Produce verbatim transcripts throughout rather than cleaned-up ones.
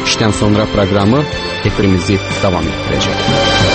işdən sonra proqramı efirimizi davam etdirəcək.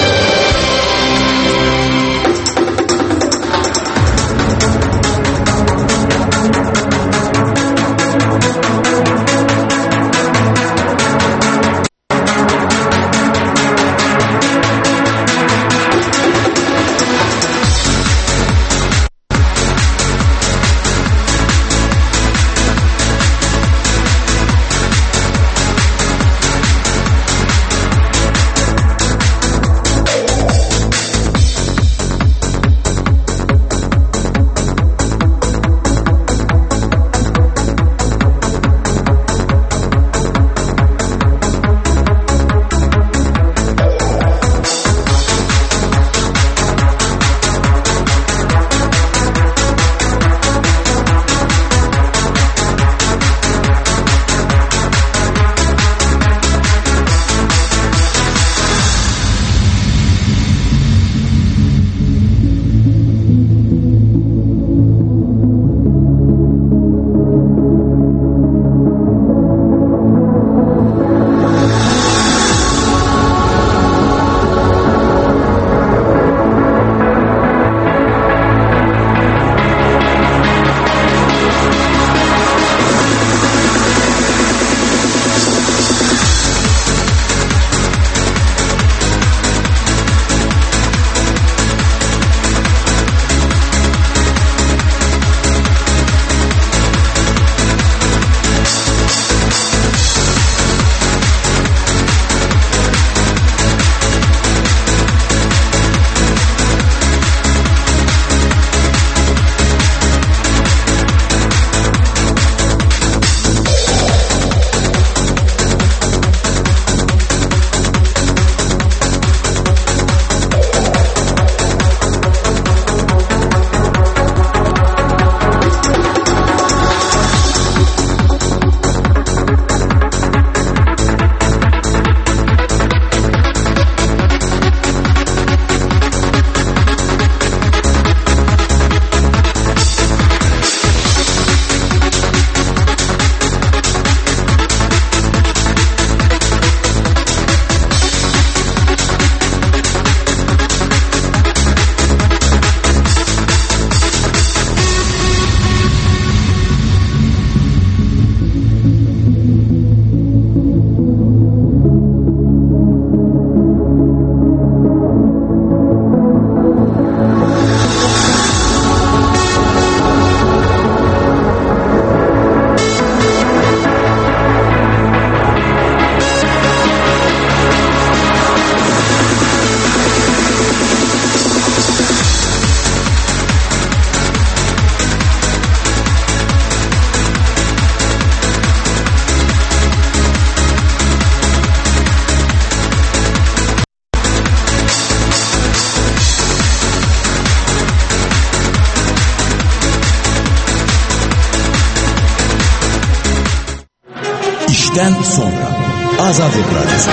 İşdən sonra Azadlıq Radyosu.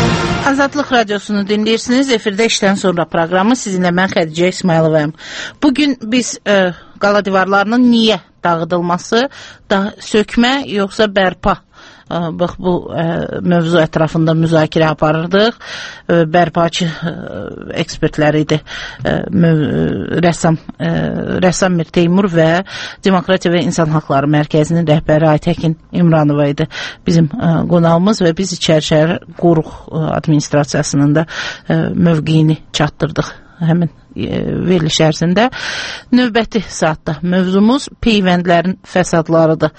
Azadlıq Radiosunu dinləyirsiniz. Efirdə işdən sonra proqramı sizinlə mən Xədicə İsmayılovayım. Bugün biz e, qala divarlarının niyə dağıdılması, da sökmə yoxsa bərpa bax bu ə, mövzu ətrafında müzakirə aparırdıq. Ə, bərpaçı ə, ekspertləri idi. Ə, möv, rəssam ə, rəssam Mir Teymur və Demokratiya və İnsan Haqları Mərkəzinin rəhbəri Aytəkin İmranova idi bizim ə, qonağımız və biz İçərişəhər Qoruq administrasiyasının da ə, mövqeyini çatdırdıq həmin ə, veriliş ərzində. Növbəti saatda mövzumuz peyvəndlərin fəsadlarıdır.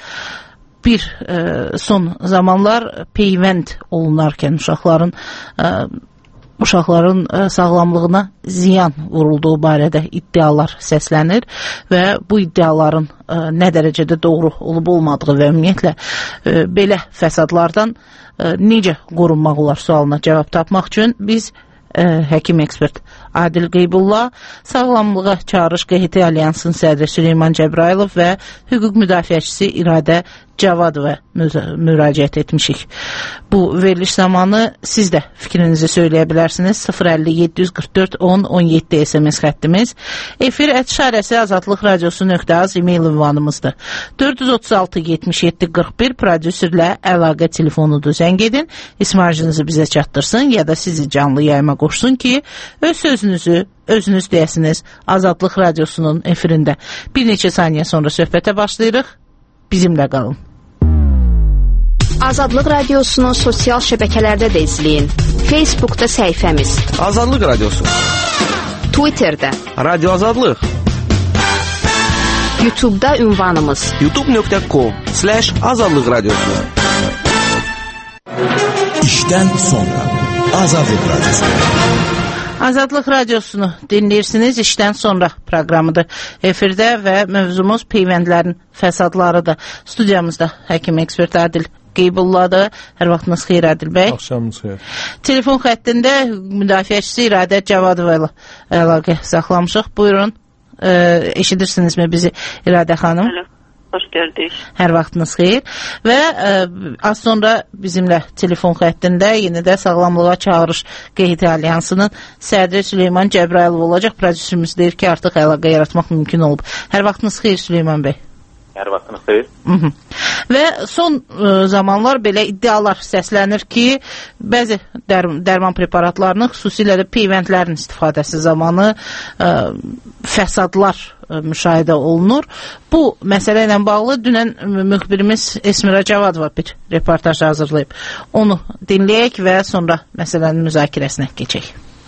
Bir e, son zamanlar peyvənd olunarkən uşaqların e, uşaqların e, sağlamlığına ziyan vurulduğu barədə iddialar səslənir və bu iddiaların e, nə dərəcədə doğru olub olmadığı və ümumiyyətlə e, belə fəsadlardan e, necə qorunmaq olar sualına cavab tapmaq üçün biz e, həkim ekspert Adil Qeybullah, Sağlamlığa Çağırış Q H T Alyansının sədri Süleyman Cəbrayılov və hüquq müdafiəçisi İradə Cavadova müraciət etmişik. Bu veriliş zamanı siz də fikrinizi söyləyə bilərsiniz. sıfır əlli yeddi yüz qırx dörd on on yeddi S M S xəttimiz. Efir ət işarəsi azadlıq radiosu nöqtə az e-mail ünvanımızdır. dörd yüz otuz altı yetmiş yeddi qırx bir prodüserlə əlaqə telefonudur. Zəng edin, ismarjınızı bizə çatdırsın ya da sizi canlı yayıma qoşsun ki, öz sözünüzü özünüz deyəsiniz Azadlıq radiosunun efirində. Bir neçə saniyə sonra söhbətə başlayırıq. Bizimlə qalın. Azadlıq radiosunu sosial şəbəkələrdə də izləyin. Facebookda səhifəmiz Azadlıq radiosu, Twitterdə Radio Azadlıq, YouTube'da ünvanımız youtube nöqtə com slash azadlıq radiosu. İşdən sonra Azadlıq radiosu. Azadlıq radiosunu dinləyirsiniz. İşdən sonra proqramıdır efirdə və mövzumuz peyvəndlərin fəsadlarıdır. Studiyamızda həkim ekspert Adil Qeybullahdır. Hər vaxtınız xeyir Adil bəy. Axşamınız xeyir. Telefon xəttində müdafiəçisi İradə Cavadova ilə əlaqə saxlamışıq. Buyurun, e, eşidirsinizmi bizi İradə xanım? Alo. Hoş gördük. Hər vaxtınız xeyir. Və ə, az sonra bizimlə telefon xəttində yenə də Sağlamlığa Çağırış Q H T Alyansının sədri Süleyman Cəbrayılov olacaq. Prodüserimiz deyir ki, artıq əlaqə yaratmaq mümkün olub. Hər vaxtınız xeyir Süleyman bəy. Hər vaxtınız xeyir. Hı -hı. Və son ə, zamanlar belə iddialar səslənir ki, bəzi dər dərman preparatlarının, xüsusilə də peyvəndlərin istifadəsi zamanı ə, fəsadlar ə, müşahidə olunur. Bu məsələ ilə bağlı dünən müxbirimiz Esmira Cavadova bir reportaj hazırlayıb. Onu dinləyək və sonra məsələnin müzakirəsinə keçək.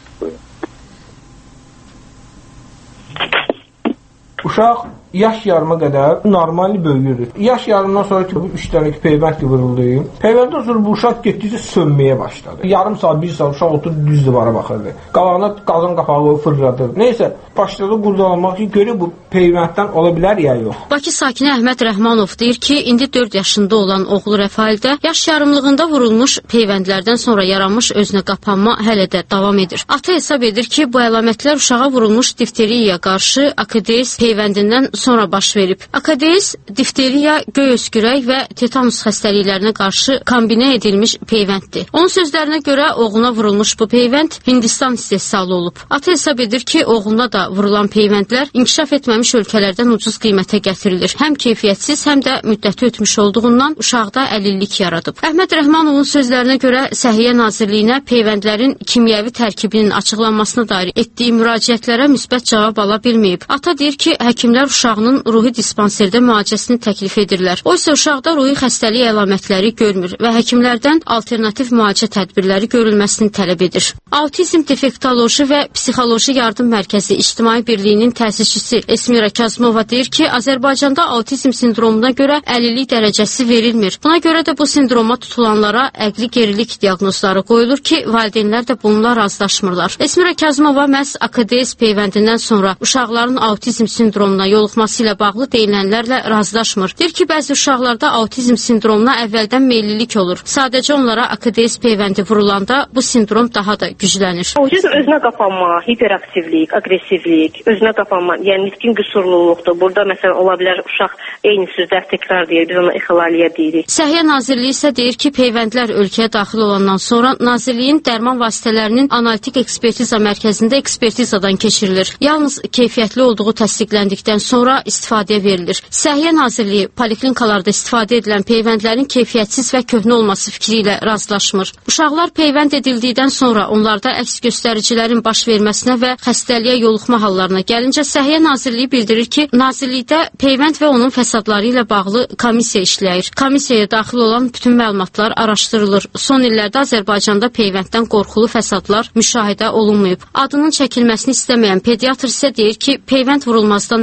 Uşaq yaş yarıma qədər normal böyüyür. Yaş yarımdan sonra ki, bu üç dənə ki, peyvənd vuruldu. Peyvəndən sonra bu uşaq getdikcə sönməyə başladı. Yarım saat, bir saat uşaq oturub düz divara baxırdı. Qabağına qazan qapağı fırladı. Neysə, başladı qurdalanmaq ki, görə bu peyvənddən ola bilər ya yox. Bakı sakini Əhməd Rəhmanov deyir ki, indi dörd yaşında olan oğlu Rəfaildə yaş yarımlığında vurulmuş peyvəndlərdən sonra yaranmış özünə qapanma hələ də davam edir. Ata hesab edir ki, bu əlamətlər uşağa vurulmuş difteriyaya qarşı A K D S peyvəndindən sonra baş verib. A K D S, difteriya, göy öskürək və tetanus xəstəliklərinə qarşı kombinə edilmiş peyvənddir. Onun sözlərinə görə oğluna vurulmuş bu peyvənd Hindistan istehsalı olub. Ata hesab edir ki, oğluna da vurulan peyvəndlər inkişaf etməmiş ölkələrdən ucuz qiymətə gətirilir. Həm keyfiyyətsiz, həm də müddəti ötmüş olduğundan uşaqda əlillik yaradıb. Əhməd Rəhmanovun sözlərinə görə Səhiyyə Nazirliyinə peyvəndlərin kimyəvi tərkibinin açıqlanmasına dair etdiyi müraciətlərə müsbət cavab ala bilməyib. Ata deyir ki, həkimlər uşağının ruhi dispanserdə müalicəsini təklif edirlər. O isə uşaqda ruhi xəstəlik əlamətləri görmür və həkimlərdən alternativ müalicə tədbirləri görülməsini tələb edir. Autizm Defektoloji və Psixoloji Yardım Mərkəzi İctimai Birliyinin təsisçisi Esmira Kazımova deyir ki, Azərbaycanda autizm sindromuna görə əlillik dərəcəsi verilmir. Buna görə də bu sindroma tutulanlara əqli gerilik diaqnozları qoyulur ki, valideynlər də bununla razılaşmırlar. Esmira Kazımova məhz A K D S peyvəndindən sonra uşaqların autizm sindromuna yoluxması ilə bağlı deyilənlərlə razılaşmır. Deyir ki, bəzi uşaqlarda autizm sindromuna əvvəldən meyillilik olur. Sadəcə onlara A K D S peyvəndi vurulanda bu sindrom daha da güclənir. Autizm özünə qapanma, hiperaktivlik, aqressivlik, özünə qapanma, yəni nitqin qüsurluluqdur. Burada məsələn ola bilər uşaq eyni sözlər təkrar deyir, biz ona ixlaliyə deyirik. Səhiyyə Nazirliyi isə deyir ki, peyvəndlər ölkəyə daxil olandan sonra Nazirliyin dərman vasitələrinin analitik ekspertiza mərkəzində ekspertizadan keçirilir. Yalnız keyfiyyətli olduğu təsdiqləndikdən sonra istifadəyə verilir. Səhiyyə Nazirliyi poliklinikalarda istifadə edilən peyvəndlərin keyfiyyətsiz və köhnə olması fikri ilə razılaşmır. Uşaqlar peyvənd edildikdən sonra onlarda əks göstəricilərin baş verməsinə və xəstəliyə yoluxma hallarına gəlincə Səhiyyə Nazirliyi bildirir ki, Nazirlikdə peyvənd və onun fəsadları ilə bağlı komissiya işləyir. Komissiyaya daxil olan bütün məlumatlar araşdırılır. Son illərdə Azərbaycanda peyvənddən qorxulu fəsadlar müşahidə olunmayıb. Adının çəkilməsini istəməyən pediatr isə deyir ki, peyvənd vurulmazdan əvvəl uşaq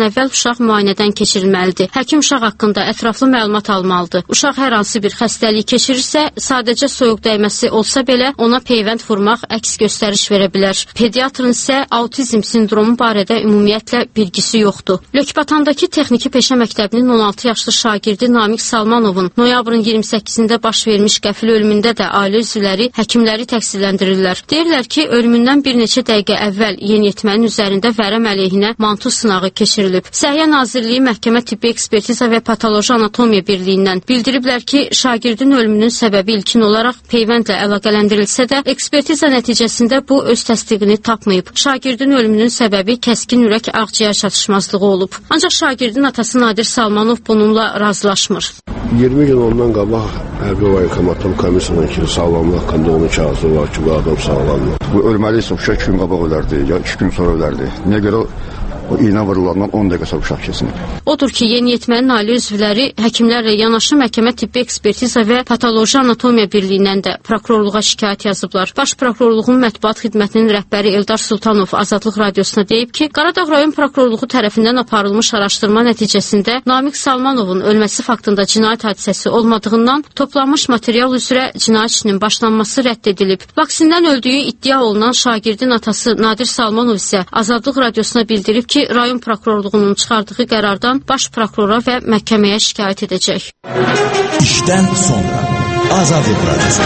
uşaq müayinədən keçirilməlidir. Həkim uşaq haqqında ətraflı məlumat almalıdır. Uşaq hər hansı bir xəstəlik keçirirsə, sadəcə soyuq dəyməsi olsa belə ona peyvənd vurmaq əks göstəriş verə bilər. Pediatrın isə autizm sindromu barədə ümumiyyətlə bilgisi yoxdur. Lökbatandakı Texniki Peşə Məktəbinin on altı yaşlı şagirdi Namiq Salmanovun noyabrın iyirmi səkkizində baş vermiş qəfil ölümündə də ailə üzvləri həkimləri təqsirləndirirlər. Deyirlər ki, ölümündən bir neçə dəqiqə əvvəl yeniyetmənin üzərində vərəm əleyhinə mantu sınağı keçirilib. Səhiyyə Nazirliyi Məhkəmə Tibbi Ekspertiza və Patoloji Anatomiya Birliyindən bildiriblər ki, şagirdin ölümünün səbəbi ilkin olaraq peyvəndlə əlaqələndirilsə də, ekspertiza nəticəsində bu öz təsdiqini tapmayıb. Şagirdin ölümünün səbəbi kəskin ürək ağciyər çatışmazlığı olub. Ancaq şagirdin atası Nadir Salmanov bununla razılaşmır. iyirmi gün ondan qabaq hərbi vaykomatdan komisiyanın ki, sağlamlıq haqqında onun kağızı var ki, bu adam sağlamlıq. Bu ölməliysə uşaq iki gün qabaq ölərdi, ya iki gün sonra ölərdi. Niyə görə o iğnə vurulandan on dəqiqə sonra uşaq kesinib? Odur ki, yeniyetmənin ailə üzvləri həkimlərlə yanaşı Məhkəmə Tibbi Ekspertiza və Patoloji Anatomiya Birliyindən də prokurorluğa şikayət yazıblar. Baş prokurorluğun mətbuat xidmətinin rəhbəri Eldar Sultanov Azadlıq Radiosuna deyib ki, Qaradağ rayon prokurorluğu tərəfindən aparılmış araşdırma nəticəsində Namiq Salmanovun ölməsi faktında cinayət hadisəsi olmadığından toplanmış material üzrə cinayət işinin başlanması rədd edilib. Vaksindən öldüyü iddia olunan şagirdin atası Nadir Salmanov isə Azadlıq Radiosuna bildirib ki, rayon prokurorluğunun çıxardığı qərardan baş prokurora və məhkəməyə şikayət edəcək. İşdən sonra Azadlıq Radiosu.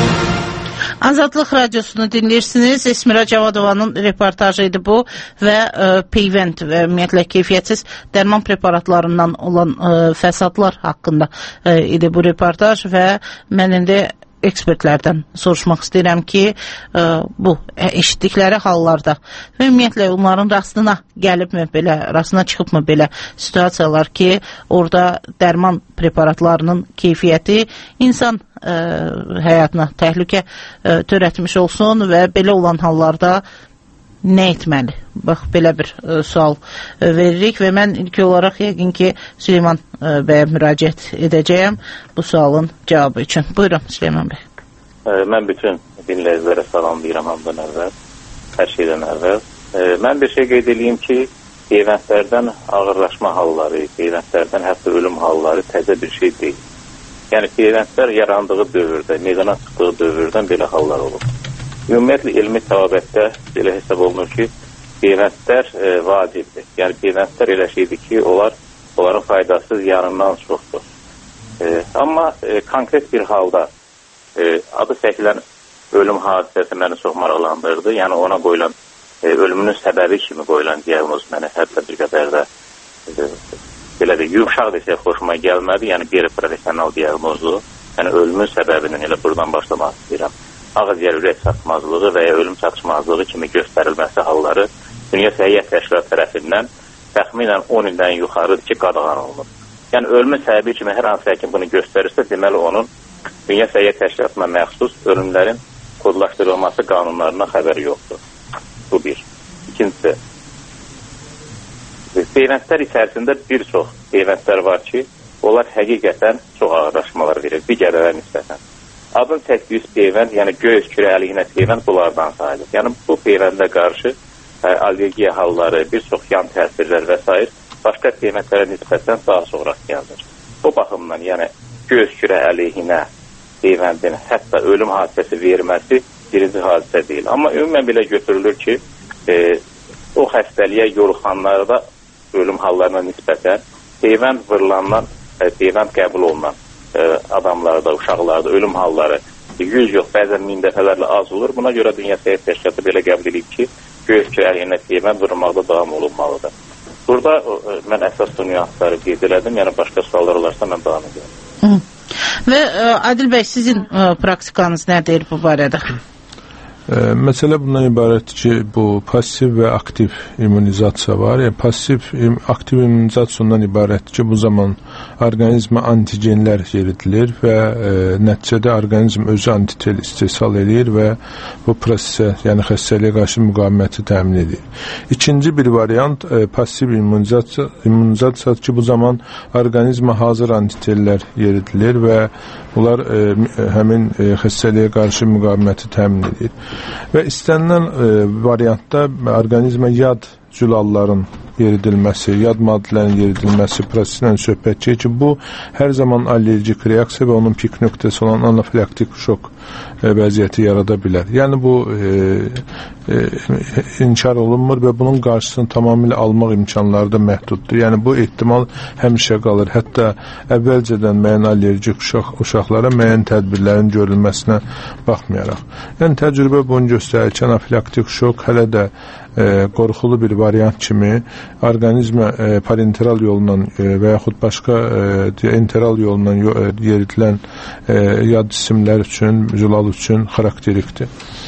Azadlıq Radiosunu dinləyirsiniz. Esmira Cavadovanın reportajı idi bu və ə, peyvənd və ümumiyyətlə keyfiyyətsiz dərman preparatlarından olan ə, fəsadlar haqqında ə, idi bu reportaj və mən indi ekspertlərdən soruşmaq istəyirəm ki, ə, bu eşitdikləri hallarda və ümumiyyətlə onların rastına gəlibmi belə, rastına çıxıbmı belə situasiyalar ki, orada dərman preparatlarının keyfiyyəti insan ə, həyatına təhlükə ə, törətmiş olsun və belə olan hallarda nə etməli? Bax, belə bir ə, sual ə, veririk və mən ilk olaraq yəqin ki, Süleyman ə, bəyə müraciət edəcəyəm bu sualın cavabı üçün. Buyurun, Süleyman bəy. Ə, mən bütün dinləyicilərə salamlayıram hamdan əvvəl, hər şeydən əvvəl. Ə, mən bir şey qeyd edeyim ki, peyvəndlərdən ağırlaşma halları, peyvəndlərdən hətta ölüm halları təzə bir şey deyil. Yəni, peyvəndlər yarandığı dövrdə, meydana çıxdığı dövrdən belə hallar olur. Ümumiyyətlə, elmi təvabətdə belə hesab olunur ki, peyvəndlər e, vacibdir. Yəni, peyvəndlər elə şeydir ki, onlar, onların faydası yarından çoxdur. E, amma e, konkret bir halda e, adı çəkilən ölüm hadisəsi məni çox maraqlandırdı. Yəni, ona qoyulan, e, ölümünün səbəbi kimi qoyulan diaqnoz məni hətta bir qədər də e, belə də yumşaq desək xoşuma gəlmədi. Yəni, bir profesional diaqnozu, yəni ölümün səbəbinin elə buradan başlamaq istəyirəm. Ağız-yer ürək çatışmazlığı və ya ölüm çatışmazlığı kimi göstərilməsi halları Dünya Səhiyyə Təşkilatı tərəfindən təxminən on ildən yuxarıdır ki, qadağan olunur. Yəni, ölümün səbəbi kimi hər hansı həkim bunu göstərirsə, deməli onun Dünya Səhiyyə Təşkilatına məxsus ölümlərin kodlaşdırılması qanunlarına xəbəri yoxdur. Bu bir. İkincisi, peyvəndlər içərisində bir çox peyvəndlər var ki, onlar həqiqətən çox ağırlaşmalar verir, digərlərə nisbətən. Adın çəkdiyi peyvənd, yəni göz kürə əleyhinə peyvənd bunlardan sayılır. Yəni bu peyvəndə qarşı ə, allergiya halları, bir çox yan təsirlər və s. başqa peyvəndlərə nisbətən daha çox rast gəlinir. Bu baxımdan, yəni göz kürə əleyhinə peyvəndin hətta ölüm hadisəsi verməsi birinci hadisə deyil. Amma ümumən belə götürülür ki, e, o xəstəliyə yoluxanlarda ölüm hallarına nisbətən peyvənd vurulandan, e, peyvənd qəbul olunan adamlarda, uşaqlarda ölüm halları yüz yox, bəzən min dəfələrlə az olur. Buna görə Dünya Səhiyyə Təşkilatı belə qəbul edib ki, göz kürə əleyhinə peyvənd vurulmaqda davam olunmalıdır. Burada mən əsas nüansları qeyd elədim, yəni başqa suallar olarsa mən davam edirəm. Və ə, Adil bəy, sizin ə, praktikanız nə deyir bu barədə? E, məsələ bundan ibarətdir ki, bu pasiv və aktiv immunizasiya var. Yəni, pasiv, im, aktiv immunizasiyadan ibarətdir ki, bu zaman orqanizmə antigenlər yeridilir və e, nəticədə orqanizm özü antitel istehsal edir və bu prosesə, yəni xəstəliyə qarşı müqaviməti təmin edir. İkinci bir variant e, pasiv immunizasiya, immunizasiyadır ki, bu zaman orqanizmə hazır antitellər yeridilir və bunlar e, həmin e, xəstəliyə qarşı müqaviməti təmin edir. Və istənilən e, variantda orqanizmə yad zülalların yeridilməsi, yad maddələrin yeridilməsi prosesindən söhbət gedir ki, bu hər zaman allergik reaksiya və onun pik nöqtəsi olan anafilaktik şok e, vəziyyəti yarada bilər. Yəni bu e, e, inkar olunmur və bunun qarşısını tamamilə almaq imkanları da məhduddur. Yəni bu ehtimal həmişə qalır. Hətta əvvəlcədən müəyyən allergik uşaq, uşaqlara müəyyən tədbirlərin görülməsinə baxmayaraq. Yəni təcrübə bunu göstərir ki, anafilaktik şok hələ də e, qorxulu bir variant kimi orqanizmə e, parenteral yolla e, və yaxud başqa e, enteral yolla e, yeridilən e, yad cisimlər üçün, zülal üçün xarakterikdir.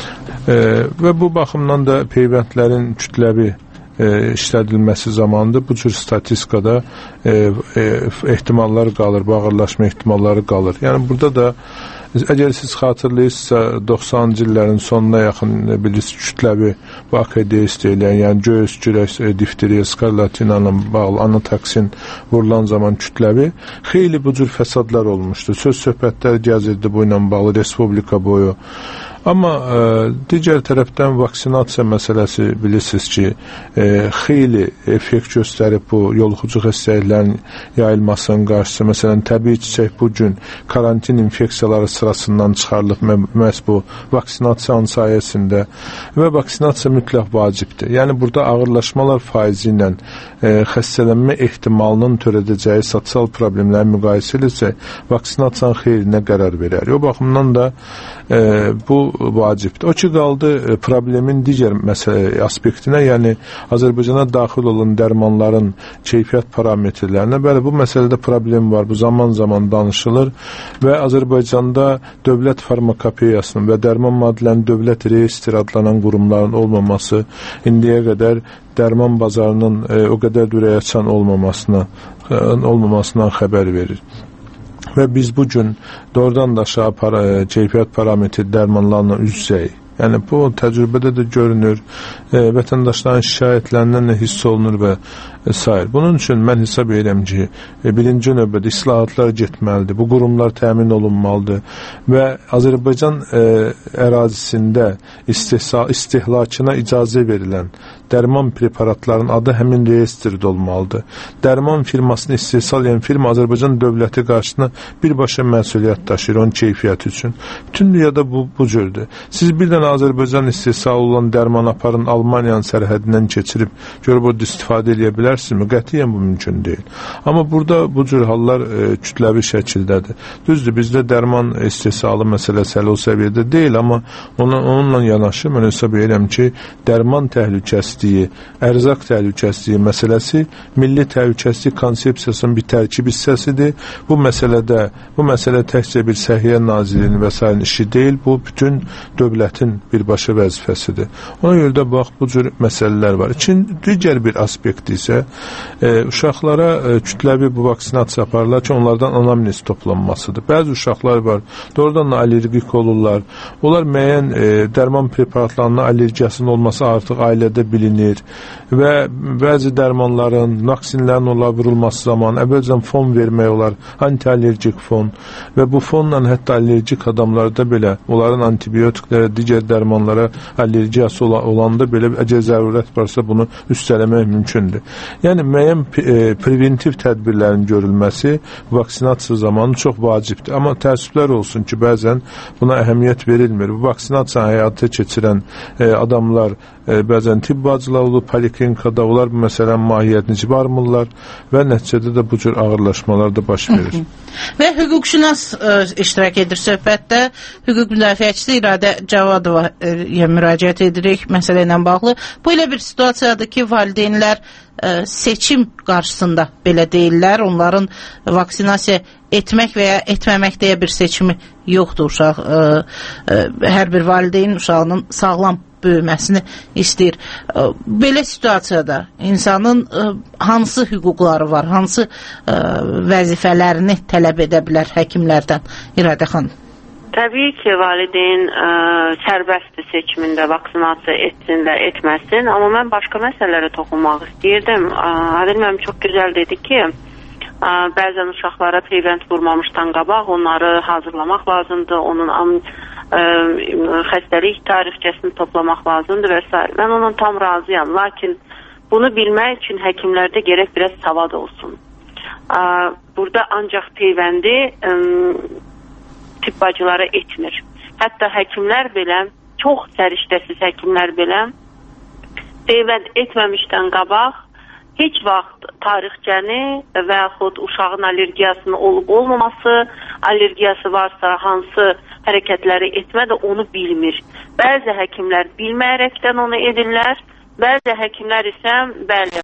E, və bu baxımdan da peyvəndlərin kütləvi e, işlədilməsi zamanında bu cür statistikada e, e, ehtimallar qalır, bağırlaşma ehtimalları qalır. Yəni burada da əgər siz xatırlayırsınızsa doxsanıncı illərin sonuna yaxın bilirsiniz kütləvi bu A K D deyilən, yəni göğüs, kürək, difteriya, skarlatina ilə bağlı anatoksin vurulan zaman kütləvi xeyli bu cür fəsadlar olmuşdu. Söz söhbətlər gəzirdi bu ilə bağlı respublika boyu. Amma e, digər tərəfdən vaksinasiya məsələsi bilirsiniz ki, e, xeyli effekt göstərib bu yoluxucu xəstəliklərin yayılmasının qarşısı. Məsələn, təbii çiçək bu gün karantin infeksiyaları sırasından çıxarılıb məhz bu vaksinasiyanın sayəsində və vaksinasiya mütləq vacibdir. Yəni burada ağırlaşmalar faizi ilə e, xəstələnmə ehtimalının törədəcəyi sosial problemləri müqayisə edirsək, vaksinasiyanın xeyrinə qərar verər. O baxımdan da e, bu vacibdir. O ki qaldı problemin digər məsələ aspektinə, yəni Azərbaycana daxil olan dərmanların keyfiyyət parametrlərinə. Bəli, bu məsələdə problem var. Bu zaman-zaman danışılır və Azərbaycanda dövlət farmakopeyasının və dərman maddələrinin dövlət reyestri adlanan qurumların olmaması indiyə qədər dərman bazarının e, o qədər ürəkaçan olmamasına e, olmamasından xəbər verir. Və biz bugün doğrudan da aşağı para, keyfiyyət parametri dərmanlarla üz-üzəyik. Yəni bu təcrübədə də görünür, e, vətəndaşların şikayətlərindən də hiss olunur və e, sair. Bunun üçün mən hesab edirəm ki, e, birinci növbədə islahatlar getməlidir, bu qurumlar təmin olunmalıdır və Azərbaycan e, ərazisində istehsal, istehlakına icazə verilən dərman preparatlarının adı həmin reyestrdə olmalıdır. Dərman firmasını istehsal edən firma Azərbaycan dövləti qarşısında birbaşa məsuliyyət daşıyır onun keyfiyyəti üçün. Bütün dünyada bu, bu cürdür. Siz bir dənə Azərbaycan istehsal olan dərman aparın Almaniyanın sərhədindən keçirib görüb orada istifadə edə bilərsinizmi? Qətiyyən bu mümkün deyil. Amma burada bu cür hallar e, kütləvi şəkildədir. Düzdür, bizdə dərman istehsalı məsələsi hələ o səviyyədə deyil, amma ona, onunla yanaşı mən hesab edirəm ki, dərman təhlükəsizliyi, ərzaq təhlükəsizliyi məsələsi milli təhlükəsizlik konsepsiyasının bir tərkib hissəsidir. Bu məsələdə, bu məsələ təkcə bir Səhiyyə Nazirliyinin və sair işi deyil, bu bütün dövlətin birbaşa vəzifəsidir. Ona görə də bax, bu cür məsələlər var. İkin, digər bir aspekt isə e, uşaqlara e, kütləvi bu vaksinasiya aparırlar ki, onlardan anamnez toplanmasıdır. Bəzi uşaqlar var, doğrudan da allergik olurlar. Onlar müəyyən e, dərman preparatlarına allergiyasının olması artıq ailədə bilinir və bəzi dərmanların, vaksinlərin ola vurulması zamanı əvvəlcən fon vermək olar, antiallergik fon və bu fonla hətta allergik adamlarda belə onların antibiotiklərə, digər dərmanlara allergiyası olanda belə əgər zərurət varsa bunu üstələmək mümkündür. Yəni müəyyən e, preventiv tədbirlərin görülməsi vaksinasiya zamanı çox vacibdir. Amma təəssüflər olsun ki, bəzən buna əhəmiyyət verilmir. Bu vaksinasiya həyata keçirən e, adamlar e, bəzən tibb bacılar olur, poliklinikada onlar bu məsələnin mahiyyətini cibarmırlar və nəticədə də bu cür ağırlaşmalar da baş verir. Və hüquqşünas ə, iştirak edir söhbətdə. Hüquq müdafiəçisi İradə Cavadova ə, müraciət edirik məsələ ilə bağlı. Bu elə bir situasiyadır ki, valideynlər ə, seçim qarşısında belə deyirlər. Onların vaksinasiya etmək və ya etməmək deyə bir seçimi yoxdur uşaq. Ə, ə, hər bir valideyn uşağının sağlam böyüməsini istəyir. Belə situasiyada insanın ə, hansı hüquqları var, hansı ə, vəzifələrini tələb edə bilər həkimlərdən? İradə xanım. Təbii ki, valideyn ə, sərbəstdir seçimində vaksinasiya etsin və etməsin, amma mən başqa məsələlərə toxunmaq istəyirdim. Adil müəllim çox gözəl dedi ki, ə, bəzən uşaqlara peyvənd vurmamışdan qabaq onları hazırlamaq lazımdır, onun am Ə, xəstəlik tarixçəsini toplamaq lazımdır və s. Mən ondan tam razıyam, lakin Bunu bilmək üçün həkimlərdə gərək biraz savad olsun. Burada ancaq peyvəndi tibb bacıları etmir. Hətta həkimlər belə, çox səriştəsiz həkimlər belə peyvənd etməmişdən qabaq heç vaxt tarixçəni və yaxud uşağın allergiyasının olub-olmaması, allergiyası varsa hansı hərəkətləri etmədə onu bilmir. Bəzi həkimlər bilməyərəkdən onu edirlər, bəzi həkimlər isə bəli,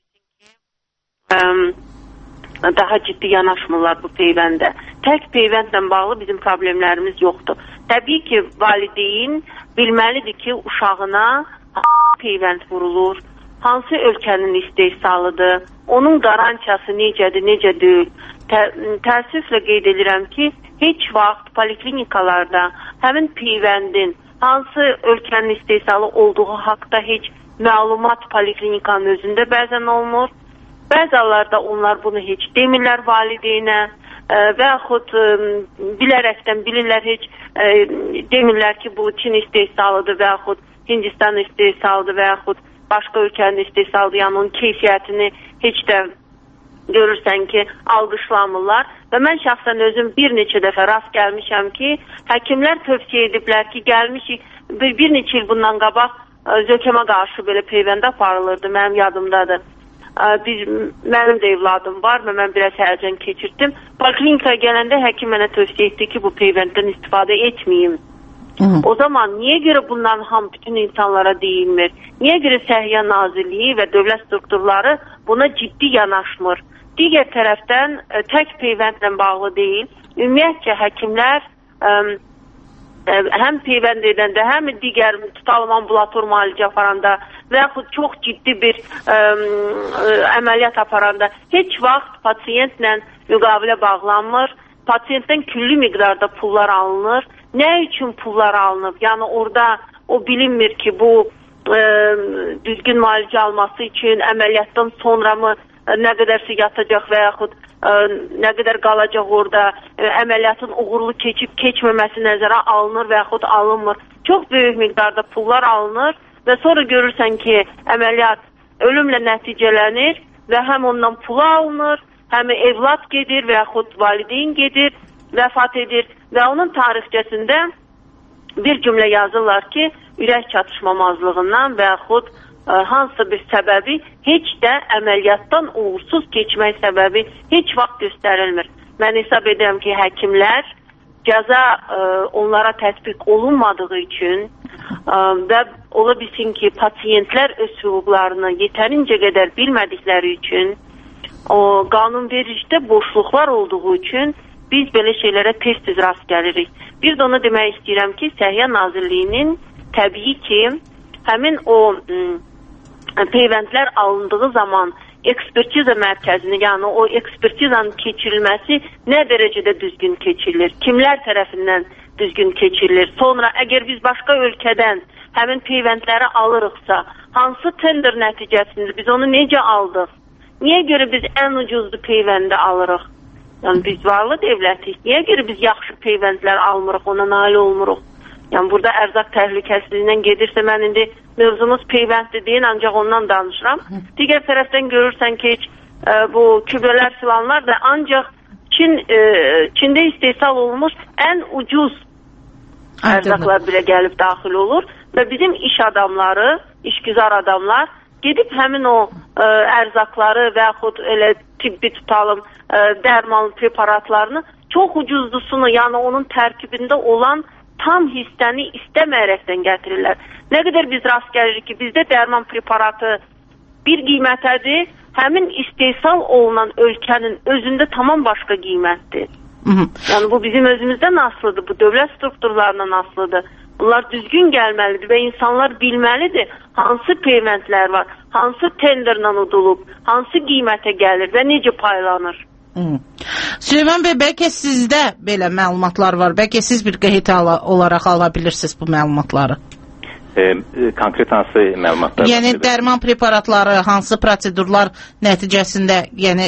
daha ciddi yanaşmırlar bu peyvəndə. Tək peyvəndlə bağlı bizim problemlərimiz yoxdur. Təbii ki, valideyn bilməlidir ki, uşağına peyvənd vurulur, hansı ölkənin istehsalıdır, onun qarantiyası necədir, necə deyil. Tə təəssüflə qeyd edirəm ki, heç vaxt poliklinikalarda həmin peyvəndin hansı ölkənin istehsalı olduğu haqda heç məlumat poliklinikanın özündə bəzən olmur. Bəzi hallarda onlar bunu heç demirlər valideynə və yaxud bilərəkdən bilirlər, heç demirlər ki, bu Çin istehsalıdır və yaxud Hindistan istehsalıdır və yaxud başqa ölkənin istehsalıdır, yəni onun keyfiyyətini heç də görürsən ki, alqışlamırlar. Və mən şəxsən özüm bir neçə dəfə rast gəlmişəm ki, həkimlər tövsiyə ediblər ki, gəlmişik, bir, bir neçə il bundan qabaq zökəmə qarşı belə peyvəndə aparılırdı, mənim yadımdadır. Biz, mənim də evladım var və mən biraz həyəcan keçirdim. Poliklinikaya gələndə həkim mənə tövsiyə etdi ki, bu peyvənddən istifadə etməyim. O zaman niyə görə bundan ham bütün insanlara deyilmir? Niyə görə Səhiyyə Nazirliyi və dövlət strukturları buna ciddi yanaşmır? Digər tərəfdən tək peyvəndlə bağlı deyil, ümumiyyətcə həkimlər ə, ə, həm peyvənd edəndə, həm digər tutalım ambulator müalicə aparanda və yaxud çox ciddi bir ə, ə, əməliyyat aparanda heç vaxt pasiyentlə müqavilə bağlanmır, pasiyentdən külli miqdarda pullar alınır. Nə üçün pullar alınıb? Yəni orada o bilinmir ki, bu e, düzgün müalicə alması üçün əməliyyatdan sonra mı e, nə qədərsə yatacaq və yaxud e, nə qədər qalacaq orada, e, əməliyyatın uğurlu keçib keçməməsi nəzərə alınır və yaxud alınmır. Çox böyük miqdarda pullar alınır və sonra görürsən ki, əməliyyat ölümlə nəticələnir və həm ondan pul alınır, həm evlad gedir və yaxud valideyn gedir, vəfat edir və onun tarixçəsində bir cümlə yazırlar ki, ürək çatışmamazlığından və yaxud ə, hansı bir səbəbi heç də əməliyyatdan uğursuz keçmək səbəbi heç vaxt göstərilmir. Mən hesab edirəm ki, həkimlər cəza ə, onlara tətbiq olunmadığı üçün ə, və ola bilsin ki, pasiyentlər öz hüquqlarını yetərincə qədər bilmədikləri üçün, o qanunvericidə boşluqlar olduğu üçün biz belə şeylərə tez-tez rast gəlirik. Bir də onu demək istəyirəm ki, Səhiyyə Nazirliyinin təbii ki, həmin o ım, peyvəndlər alındığı zaman ekspertiza mərkəzini, yəni o ekspertizanın keçirilməsi nə dərəcədə düzgün keçirilir, kimlər tərəfindən düzgün keçirilir. Sonra əgər biz başqa ölkədən həmin peyvəndləri alırıqsa, hansı tender nəticəsində biz onu necə aldıq? Niyə görə biz ən ucuzlu peyvəndi alırıq? Yəni biz varlı devlətik. Niyə görə biz yaxşı peyvəndlər almırıq, ona nail olmuruq? Yəni burada ərzaq təhlükəsizliyindən gedirsə, mən indi mövzumuz peyvənddir deyin, ancaq ondan danışıram. Digər tərəfdən görürsən ki, e, bu kübrelər filanlar da ancaq Çin, e, Çində istehsal olmuş ən ucuz ərzaqlar belə gəlib daxil olur və bizim iş adamları, işgüzar adamlar gedib həmin o ə, ərzaqları və yaxud elə tibbi tutalım ə, dərman preparatlarını çox ucuzlusunu, yəni onun tərkibində olan tam hissəni istəməyərəkdən gətirirlər. Nə qədər biz rast gəlirik ki, bizdə dərman preparatı bir qiymətədir, həmin istehsal olunan ölkənin özündə tamam başqa qiymətdir. Hı -hı. Yəni bu bizim özümüzdən asılıdır, bu dövlət strukturlarından asılıdır. Bunlar düzgün gəlməlidir və insanlar bilməlidir hansı peyvəndlər var, hansı tenderlə udulub, hansı qiymətə gəlir və necə paylanır. Hı. Süleyman bəy, bəlkə sizdə belə məlumatlar var, bəlkə siz bir qeyd olaraq ala bilirsiniz bu məlumatları. E, konkret hansı məlumatlar? Yəni dərman preparatları, hansı prosedurlar nəticəsində, yəni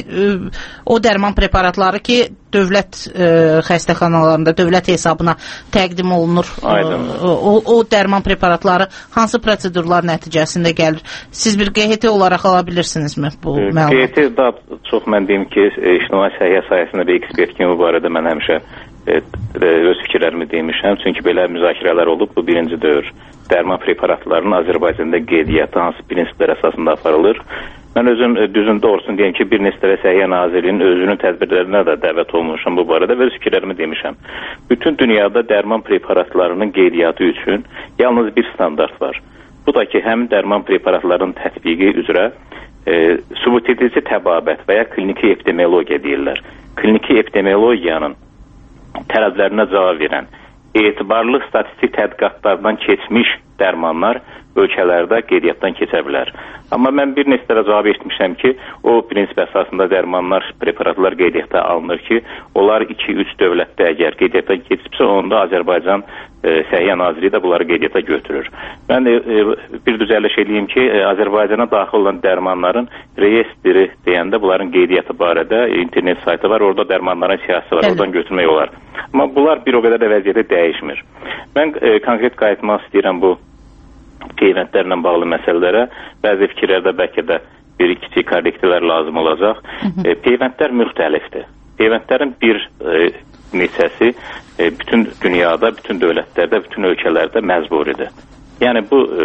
o dərman preparatları ki, dövlət e, xəstəxanalarında, dövlət hesabına təqdim olunur. Aydın. O, o dərman preparatları hansı prosedurlar nəticəsində gəlir? Siz bir Q H T olaraq ala bilirsinizmi bu məlumatı? Q H T da çox mən deyim ki, İctimai Səhiyyə sayəsində bir ekspert kimi bu barədə mən həmişə e, öz fikirlərimi demişəm. Çünki belə müzakirələr olub, bu birinci dövr. Dərman preparatlarının Azərbaycanda qeydiyyatı hansı prinsiplər əsasında aparılır? Mən özüm düzün doğrusunu deyim ki, bir neçə Səhiyyə Nazirliyinin özünün tədbirlərinə də dəvət olmuşam bu barədə və öz fikirlərimi demişəm. Bütün dünyada dərman preparatlarının qeydiyyatı üçün yalnız bir standart var. Bu da ki, həm dərman preparatlarının tətbiqi üzrə e, sübut edici təbabət və ya kliniki epidemiologiya deyirlər. Kliniki epidemiologiyanın tələblərinə cavab verən, etibarlı statistik tədqiqatlardan keçmiş dərmanlar ölkələrdə qeydiyyatdan keçə bilər. Amma mən bir neçə cavab etmişəm ki, o prinsip əsasında dərmanlar, preparatlar qeydiyyata alınır ki, onlar iki üç dövlətdə əgər qeydiyyatdan keçibsə, onda Azərbaycan e, Səhiyyə Nazirliyi də bunları qeydiyyata götürür. Mən e, bir düzəliş eləyim ki, e, Azərbaycana daxil olan dərmanların reyestri deyəndə bunların qeydiyyatı barədə internet saytı var, orada dərmanların siyasi var, oradan götürmək olar. Amma bunlar bir o qədər də vəziyyəti dəyişmir. Mən e, konkret qayıtmaq istəyirəm bu peyvəndlərlə bağlı məsələlərə. Bəzi fikirlərdə bəlkə də bir kiçik korrektivlər lazım olacaq. E, peyvəndlər müxtəlifdir. Peyvəndlərin bir e, neçəsi e, bütün dünyada, bütün dövlətlərdə, bütün ölkələrdə məzburidir. Yəni bu e,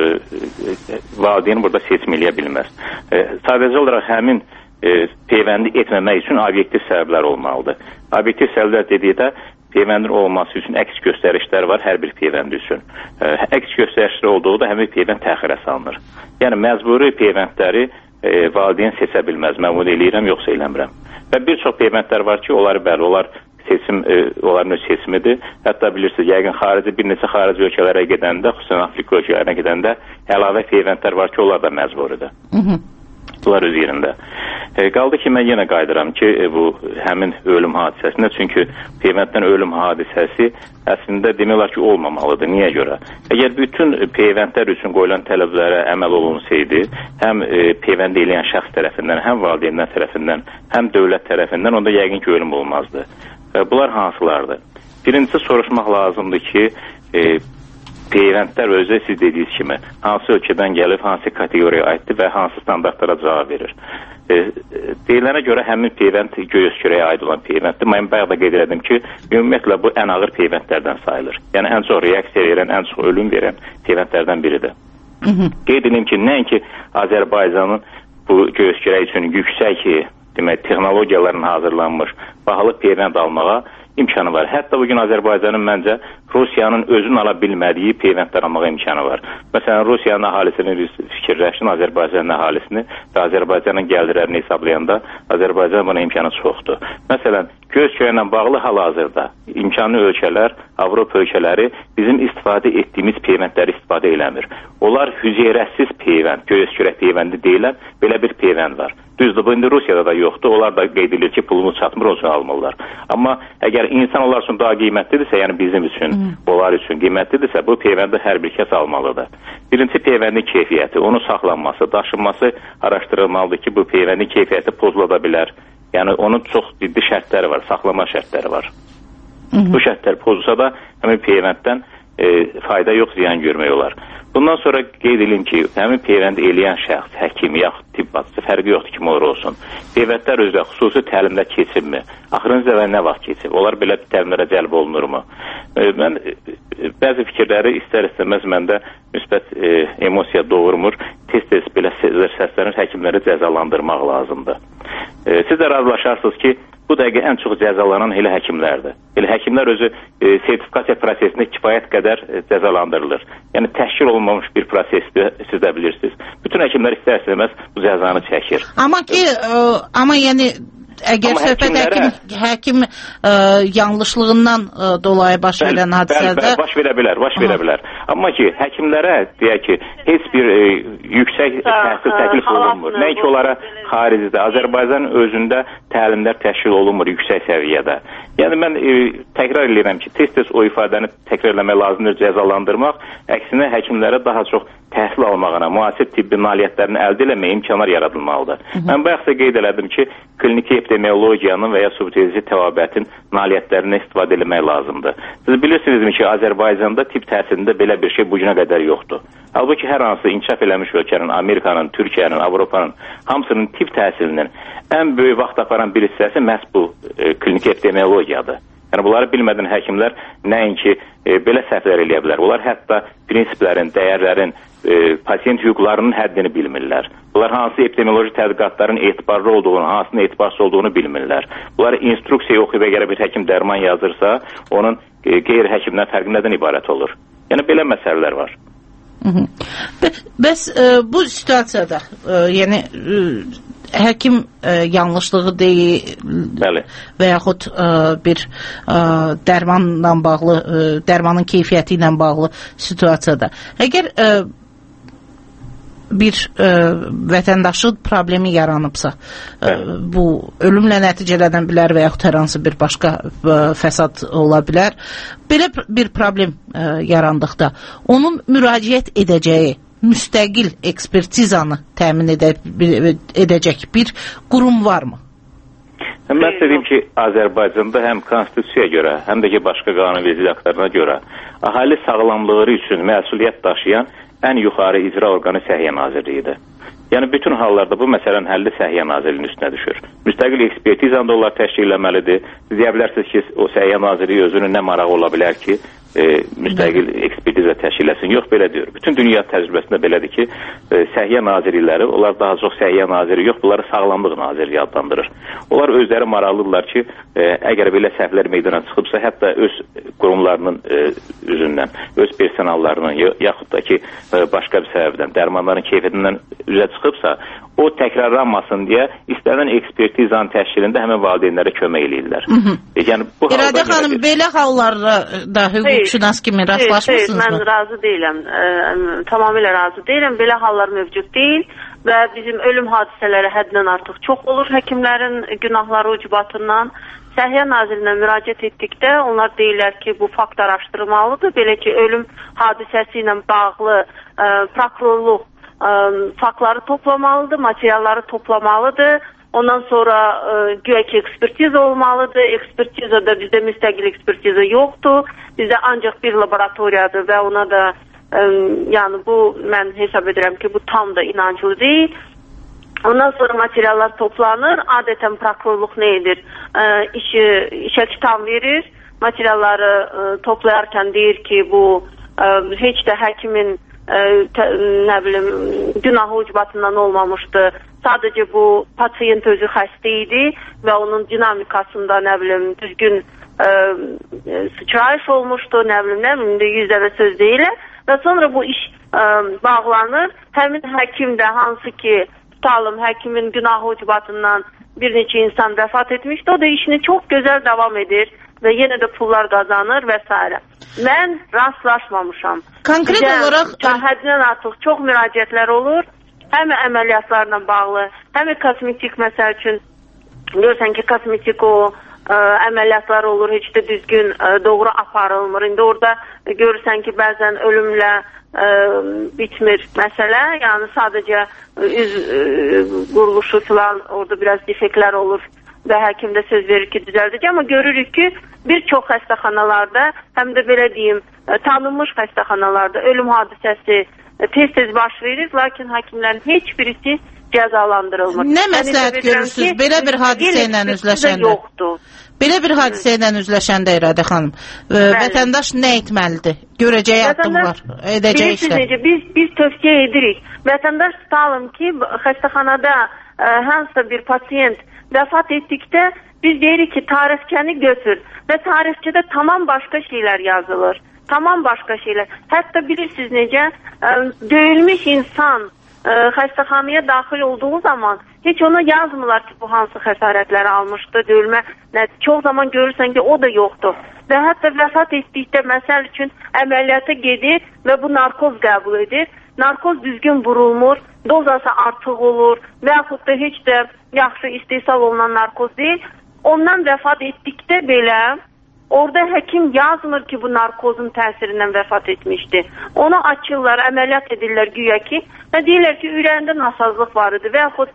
e, valideyn burada seçim eləyə bilməz. E, sadəcə olaraq həmin e, peyvəndi etməmək üçün obyektiv səbəblər olmalıdır. Obyektiv səbəblər dedikdə peyvəndin olması üçün əks göstərişlər var hər bir peyvənd üçün. Ə, əks göstərişlər olduğu da həmin peyvənd təxirə salınır. Yəni məcburi peyvəndləri e, valideyn seçə bilməz. Mən bunu eləyirəm, yoxsa eləmirəm. Və bir çox peyvəndlər var ki, onlar bəli, onlar seçim, e, onların öz seçimidir. Hətta bilirsiniz, yəqin xarici bir neçə xarici ölkələrə gedəndə, xüsusən Afrika ölkələrinə gedəndə əlavə peyvəndlər var ki, onlar da məcburidir. Mhm. Bunlar öz yerində. E, qaldı ki, mən yenə qayıdıram ki, e, bu həmin ölüm hadisəsində, çünki peyvənddən ölüm hadisəsi əslində demək olar ki, olmamalıdır. Niyə görə? Əgər bütün peyvəndlər üçün qoyulan tələblərə əməl olunsaydı, həm e, peyvənd eləyən şəxs tərəfindən, həm valideynlər tərəfindən, həm dövlət tərəfindən, onda yəqin ki, ölüm olmazdı. E, bunlar hansılardır? Birincisi soruşmaq lazımdır ki, e, peyvəndlər özü siz dediyiniz kimi hansı ölkədən gəlib, hansı kateqoriyaya aiddir və hansı standartlara cavab verir. E, deyilənə görə həmin peyvənd göy öskürəyə aid olan peyvənddir. Mən bayaq da qeyd elədim ki, ümumiyyətlə bu ən ağır peyvəndlərdən sayılır. Yəni ən çox reaksiya verən, ən çox ölüm verən peyvəndlərdən biridir. Hı -hı. Qeyd edim ki, nəinki Azərbaycanın bu göy öskürə üçün yüksək demək, texnologiyaların hazırlanmış bahalı peyvənd almağa imkanı var. Hətta bugün Azərbaycanın məncə Rusiyanın özünün ala bilmədiyi peyvəndlər almağa imkanı var. Məsələn, Rusiyanın əhalisini biz fikirləşin, Azərbaycanın əhalisini və Azərbaycanın gəlirlərini hesablayanda Azərbaycan buna imkanı çoxdur. Məsələn, göz köyə ilə bağlı hal-hazırda imkanlı ölkələr, Avropa ölkələri bizim istifadə etdiyimiz peyvəndləri istifadə eləmir. Onlar hüceyrəsiz peyvənd, göy öskürək peyvəndi deyilən belə bir peyvənd var. Düzdür, bu indi Rusiyada da yoxdur. Onlar da qeyd edilir ki, pulumuz çatmır, o üçün almırlar. Amma əgər insan onlar üçün daha qiymətlidirsə, yəni bizim üçün, hmm. onlar üçün qiymətlidirsə, bu peyvəndi hər bir kəs almalıdır. Birinci peyvəndin keyfiyyəti, onun saxlanması, daşınması araşdırılmalıdır ki, bu peyvəndin keyfiyyəti pozula da bilər. Yəni onun çox ciddi şərtləri var, saxlama şərtləri var. Hmm. Bu şərtlər pozulsa da həmin peyvənddən e, fayda yox, ziyan görmək olar. Bundan sonra qeyd edeyim ki, həmin peyvəndi eləyən şəxs, həkim yaxud tibb bacısı, fərqi yoxdur kim olur olsun. Peyvəndlər özdə xüsusi təlimdə keçibmi? Axırıncı dəfə nə vaxt keçib? Onlar belə bir təlimlərə cəlb olunurmu? E, mən e, bəzi fikirləri istər-istəməz məndə müsbət e, emosiya doğurmur. Tez-tez belə səslənir, həkimləri cəzalandırmaq lazımdır. E, siz də razılaşarsınız ki, bu dəqiqə ən çox cəzalanan elə həkimlərdir. Elə həkimlər özü e, sertifikasiya prosesində kifayət qədər e, cəzalandırılır. Yəni təşkil olunmamış bir prosesdir, siz də bilirsiniz. Bütün həkimlər istər-istəməz bu cəzanı çəkir. Amma ki, e, amma yəni Əgər Amma söhbət həkimlərə... həkim, həkim ə, yanlışlığından ə, dolayı baş verən hadisədə... Bəli, bəli, baş verə bilər, baş verə bilər. Amma ki, həkimlərə deyək ki, heç bir e, yüksək təhsil təklif olunmur. Nəinki onlara xaricdə, Azərbaycan özündə təlimlər təşkil olunmur yüksək səviyyədə. Yəni, mən e, təkrar edirəm ki, tez-tez o ifadəni təkrarlamaq lazımdır, cəzalandırmaq. Əksinə, həkimlərə daha çox təhsil almağına, müasir tibbi nailiyyətlərini əldə eləməyə imkanlar yaradılmalıdır. Hı -hı. Mən bayaq da qeyd elədim ki, kliniki epidemiologiyanın və ya subütezi təvabətin nailiyyətlərindən istifadə etmək lazımdır. Siz bilirsinizmi ki, Azərbaycanda tibb təhsilində belə bir şey bu günə qədər yoxdur. Halbuki hər hansı inkişaf eləmiş ölkənin, Amerikanın, Türkiyənin, Avropanın hamısının tibb təhsilinin ən böyük vaxt aparan bir hissəsi məhz bu e, kliniki epidemiologiyadır. Yəni, bunları bilmədən həkimlər nəinki e, belə səhvlər eləyə bilər. Bunlar hətta prinsiplərin, dəyərlərin, e, pasiyent hüquqlarının həddini bilmirlər. Bunlar hansı epidemioloji tədqiqatların etibarlı olduğunu, hansının etibarsız olduğunu bilmirlər. Bunlar instruksiya oxuyub əgər bir həkim dərman yazırsa, onun e, qeyri-həkimdən fərqi nədən ibarət olur? Yəni, belə məsələlər var. Hı -hı. Bəs e, bu situasiyada, e, yəni e, həkim e, yanlışlığı deyil Bəli. və yaxud e, bir e, dərmanla bağlı, e, dərmanın keyfiyyəti ilə bağlı situasiyada, əgər e, bir e, vətəndaşın problemi yaranıbsa, e, bu ölümlə nəticələnə bilər və yaxud hər hansı bir başqa e, fəsad ola bilər. Belə bir problem e, yarandıqda onun müraciət edəcəyi müstəqil ekspertizanı təmin edə, edəcək bir qurum varmı? Mən istəyim ki, Azərbaycanda həm konstitusiyaya görə, həm də ki, başqa qanunvericilik aktlarına görə əhali sağlamlığı üçün məsuliyyət daşıyan ən yuxarı icra orqanı Səhiyyə Nazirliyidir. Yəni, bütün hallarda bu məsələnin həlli Səhiyyə Nazirliyinin üstünə düşür. Müstəqil ekspertizanı da onlar təşkil etməlidir. Siz deyə bilərsiniz ki, o Səhiyyə Nazirliyi özünün nə marağı ola bilər ki, e, müstəqil ekspertiza təşkil etsin. Yox, belə deyir. Bütün dünya təcrübəsində belədir ki, e, Səhiyyə Nazirlikləri, onlar daha çox Səhiyyə Naziri yox, bunları Sağlamlıq Nazirliyi adlandırır. Onlar özləri maraqlıdırlar ki, e, əgər belə səhvlər meydana çıxıbsa, hətta öz qurumlarının e, üzündən, öz personallarının, yaxud da ki, e, başqa bir səbəbdən, dərmanların keyfiyyətindən üzə çıxıbsa, o təkrarlanmasın deyə istənilən ekspertizanın təşkilində həmin valideynlərə kömək eləyirlər. E, yəni, bu İradə xanım, belə hallarda da hüquqşünas kimi rastlaşmısınız mı? Mən razı deyiləm, e, tamamilə razı deyiləm. Belə hallar mövcud deyil və bizim ölüm hadisələri həddindən artıq çox olur həkimlərin günahları ucbatından. Səhiyyə Nazirinə müraciət etdikdə onlar deyirlər ki, bu fakt araşdırılmalıdır. Belə ki, ölüm hadisəsi ilə bağlı e, prokurorluq e, faktları toplamalıdır, materialları toplamalıdır. Ondan sonra e, güya ki, ekspertiza olmalıdır. Ekspertizada bizdə müstəqil ekspertiza yoxdur. Bizdə ancaq bir laboratoriyadır və ona da e, yəni bu, mən hesab edirəm ki, bu tam da inanclı deyil. Ondan sonra materiallar toplanır. Adətən prokurorluq nə edir? E, işi, işə kitab verir. Materialları e, toplayarkən deyir ki, bu e, heç də həkimin e, te, nə bilim, günahı ucbatından olmamışdı. Sadəcə bu pasiyent özü xəstə idi və onun dinamikasında nə bilim düzgün e, sıçrayış olmuşdu, nə bilim, nə bilim, yüz dəfə söz deyirlər və sonra bu iş e, bağlanır. Həmin həkim də hansı ki, tutalım, həkimin günahı ucbatından bir neçə insan vəfat etmişdi, o da işini çox gözəl davam edir və yenə də pullar qazanır və s. Mən rastlaşmamışam. Konkret Bizə olaraq həddindən artıq çox müraciətlər olur. Həm əməliyyatlarla bağlı, həm kosmetik məsəl üçün görürsən ki, kosmetik o ə, əməliyyatlar olur, heç də düzgün ə, doğru aparılmır. İndi orada görürsən ki, bəzən ölümlə ə, bitmir məsələ, yəni sadəcə üz ə, quruluşu falan orada biraz defektlər olur və həkim də söz verir ki, düzəldəcək, amma görürük ki, bir çox xəstəxanalarda, həm də belə deyim, ə, tanınmış xəstəxanalarda ölüm hadisəsi tez-tez baş verir, lakin həkimlərin heç birisi cəzalandırılmır. Nə məsləhət görürsünüz belə bir hadisə ilə üzləşəndə? Belə bir hadisə ilə üzləşəndə İradə xanım, ə, vətəndaş nə etməlidir? Görəcəyi addımlar, edəcəyi işlər. Necə, biz, biz tövsiyə edirik. Vətəndaş tutalım ki, xəstəxanada ə, hansısa bir pasiyent vəfat etdikdə biz deyirik ki, tarixçəni götür və tarixçədə tamam başqa şeylər yazılır. Tamam başqa şeylər. Hətta bilirsiniz necə, ə, döyülmüş insan ə, xəstəxanaya daxil olduğu zaman heç ona yazmırlar ki, bu hansı xəsarətləri almışdı, döyülmə nədir. Çox zaman görürsən ki, o da yoxdur. Və hətta vəfat etdikdə məsəl üçün əməliyyata gedir və bu narkoz qəbul edir. Narkoz düzgün vurulmur, dozası artıq olur və yaxud da heç də yaxşı istehsal olunan narkoz deyil. Ondan vəfat etdikdə belə orada həkim yazmır ki, bu narkozun təsirindən vəfat etmişdi. Onu açırlar, əməliyyat edirlər güya ki, və deyirlər ki, ürəyində nasazlıq var idi və yaxud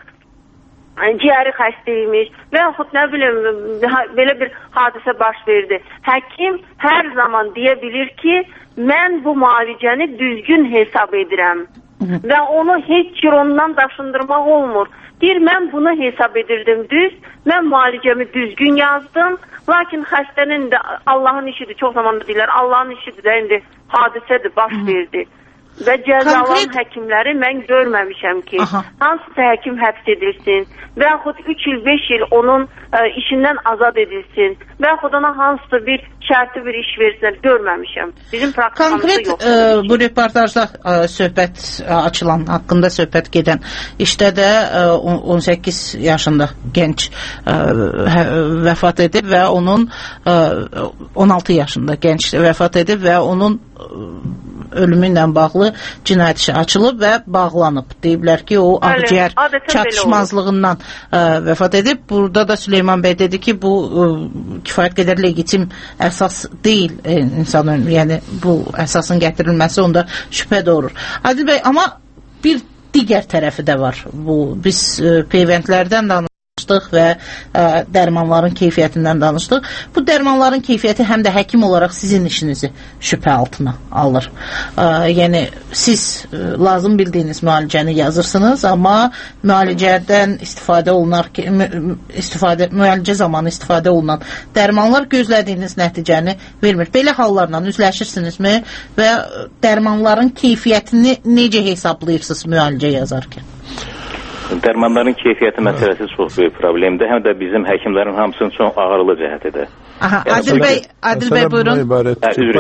ciyəri xəstəymiş və yaxud nə bilim, belə bir hadisə baş verdi. Həkim hər zaman deyə bilir ki, mən bu müalicəni düzgün hesab edirəm və onu heç cür ondan daşındırmaq olmur. Deyir, mən bunu hesab edirdim düz, mən müalicəmi düzgün yazdım, lakin xəstənin də Allahın işidir, çox zaman da deyirlər, Allahın işidir də, indi hadisədir, baş verdi. Və cəzalan Konkret... həkimləri mən görməmişəm ki, Aha. hansısa həkim həbs edilsin və yaxud üç il, beş il onun ə, işindən azad edilsin və yaxud ona hansısa bir şərti bir iş versinlər, görməmişəm. Bizim praktikamızda yoxdur. Konkret bu reportajda ə, söhbət ə, açılan, haqqında söhbət gedən işdə də ə, on səkkiz yaşında gənc ə, hə, vəfat edib və onun ə, on altı yaşında gənc vəfat edib və onun ə, ölümü ilə bağlı cinayət işi açılıb və bağlanıb. Deyiblər ki, o ağciyər çatışmazlığından ə, vəfat edib. Burada da Süleyman bəy dedi ki, bu ə, kifayət qədər legitim əsas deyil ə, insanın, yəni bu əsasın gətirilməsi onda şübhə doğurur. Adil bəy, amma bir digər tərəfi də var. Bu biz ə, peyvəndlərdən danışdıq və ə, dərmanların keyfiyyətindən danışdıq. Bu dərmanların keyfiyyəti həm də həkim olaraq sizin işinizi şübhə altına alır. Ə, yəni siz ə, lazım bildiyiniz müalicəni yazırsınız, amma müalicədən istifadə olunar ki, mü, istifadə müalicə zamanı istifadə olunan dərmanlar gözlədiyiniz nəticəni vermir. Belə hallarla üzləşirsinizmi və dərmanların keyfiyyətini necə hesablayırsınız müalicə yazarkən? Dərmanların keyfiyyəti məsələsi çox böyük problemdir. Həm də bizim həkimlərin hamısının çox ağırlı cəhətidir. Aha, Adil bəy, Adil bəy buyurun.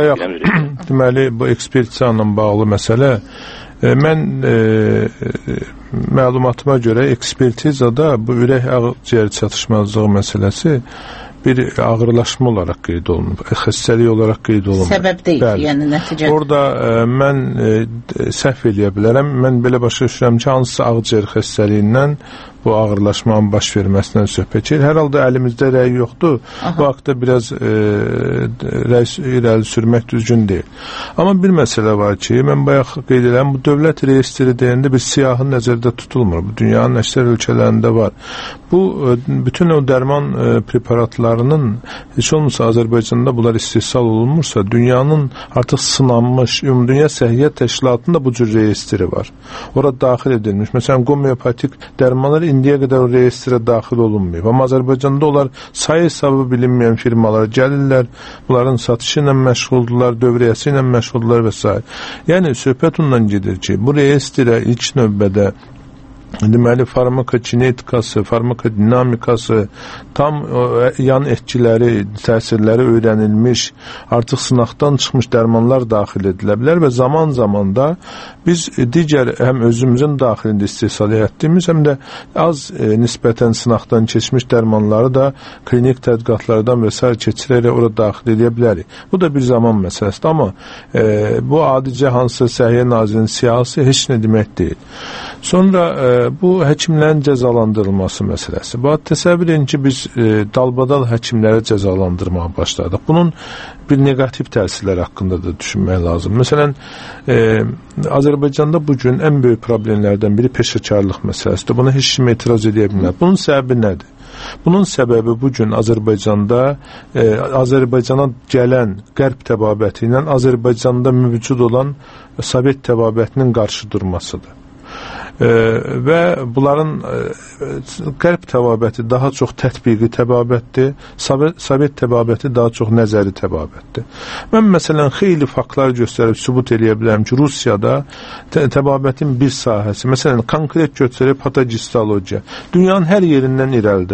Deməli, bu ekspertiza ilə bağlı məsələ, e, mən e, məlumatıma görə ekspertizada bu ürək ağciyər çatışmazlığı məsələsi bir ağırlaşma olaraq qeyd olunub, xəstəlik olaraq qeyd olunub. Səbəb deyil, Bəli. yəni nəticə. Orada ə, mən ə, səhv eləyə bilərəm. Mən belə başa düşürəm ki, hansısa ağciyər xəstəliyindən bu ağırlaşmanın baş verməsindən söhbət gedir. Hər halda əlimizdə rəy yoxdur. Aha. Bu haqda biraz e, rəy irəli sürmək düzgün deyil. Amma bir məsələ var ki, mən bayaq qeyd edirəm, bu dövlət reyestri deyəndə bir siyahı nəzərdə tutulmur. Bu dünyanın əksər ölkələrində var. Bu bütün o dərman e, preparatlarının heç olmasa Azərbaycanda bunlar istehsal olunmursa, dünyanın artıq sınanmış Ümumdünya Səhiyyə Təşkilatında bu cür reyestri var. Orada daxil edilmiş. Məsələn, homeopatik dərmanlar indiyə qədər o reyestrə daxil olunmayıb. Amma Azərbaycanda onlar sayı hesabı bilinməyən firmalar gəlirlər, bunların satışı ilə məşğuldurlar, dövriyyəsi ilə məşğuldurlar və s. Yəni, söhbət ondan gedir ki, bu reyestrə ilk növbədə deməli, farmakokinetikası, farmakodinamikası, tam o, yan etkiləri, təsirləri öyrənilmiş, artıq sınaqdan çıxmış dərmanlar daxil edilə bilər və zaman-zaman da biz digər həm özümüzün daxilində istehsal etdiyimiz, həm də az e, nisbətən sınaqdan keçmiş dərmanları da klinik tədqiqatlardan və s. keçirərək orada daxil edə bilərik. Bu da bir zaman məsələsidir, amma e, bu adicə hansısa Səhiyyə Nazirinin siyasi heç nə demək deyil. Sonra e, bu həkimlərin cəzalandırılması məsələsi. Bu təsəvvür edin ki, biz e, dalbadal həkimləri cəzalandırmağa başladıq. Bunun bir negativ təsirlər haqqında da düşünmək lazım. Məsələn, e, Azərbaycanda bugün ən böyük problemlərdən biri peşəkarlıq məsələsidir. Buna heç kim etiraz edə bilməz. Bunun səbəbi nədir? Bunun səbəbi bugün Azərbaycanda e, Azərbaycana gələn qərb təbabəti ilə Azərbaycanda mövcud olan Sovet təbabətinin qarşı durmasıdır. E, və bunların e, qərb təbabəti daha çox tətbiqi təbabətdir, Sovet, Sovet təbabəti daha çox nəzəri təbabətdir. Mən məsələn xeyli faktlar göstərib sübut eləyə bilərəm ki, Rusiyada tə təbabətin bir sahəsi, məsələn konkret göstərib patogistologiya, dünyanın hər yerindən irəlidədir.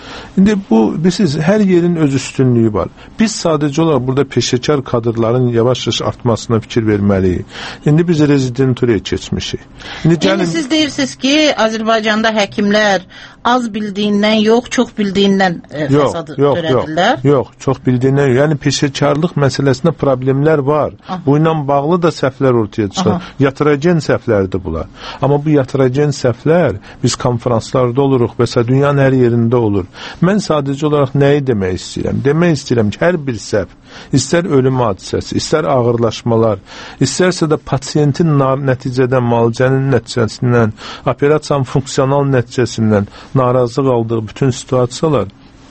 İndi bu, bilirsiniz, hər yerin öz üstünlüyü var. Biz sadəcə olaraq burada peşəkar kadrların yavaş-yavaş artmasına fikir verməliyik. İndi biz rezidenturaya keçmişik. İndi gəlin... Yəni siz deyirsiniz ki, Azərbaycanda həkimlər az bildiyindən yox, çox bildiyindən e, fəsadı yox, törədirlər. Yox, yox, çox bildiyindən yox. Yəni peşəkarlıq məsələsində problemlər var. Aha. Bu ilə bağlı da səhvlər ortaya çıxır. Aha. Yatıragen səhvlərdir bunlar. Amma bu yatıragen səhvlər biz konferanslarda oluruq və s. dünyanın hər yerində olur. Mən sadəcə olaraq nəyi demək istəyirəm? Demək istəyirəm ki, hər bir səhv, istər ölüm hadisəsi, istər ağırlaşmalar, istərsə də pasiyentin nəticədən, müalicənin nəticəsindən, operasiyanın funksional nəticəsindən narazılıq aldığı bütün situasiyalar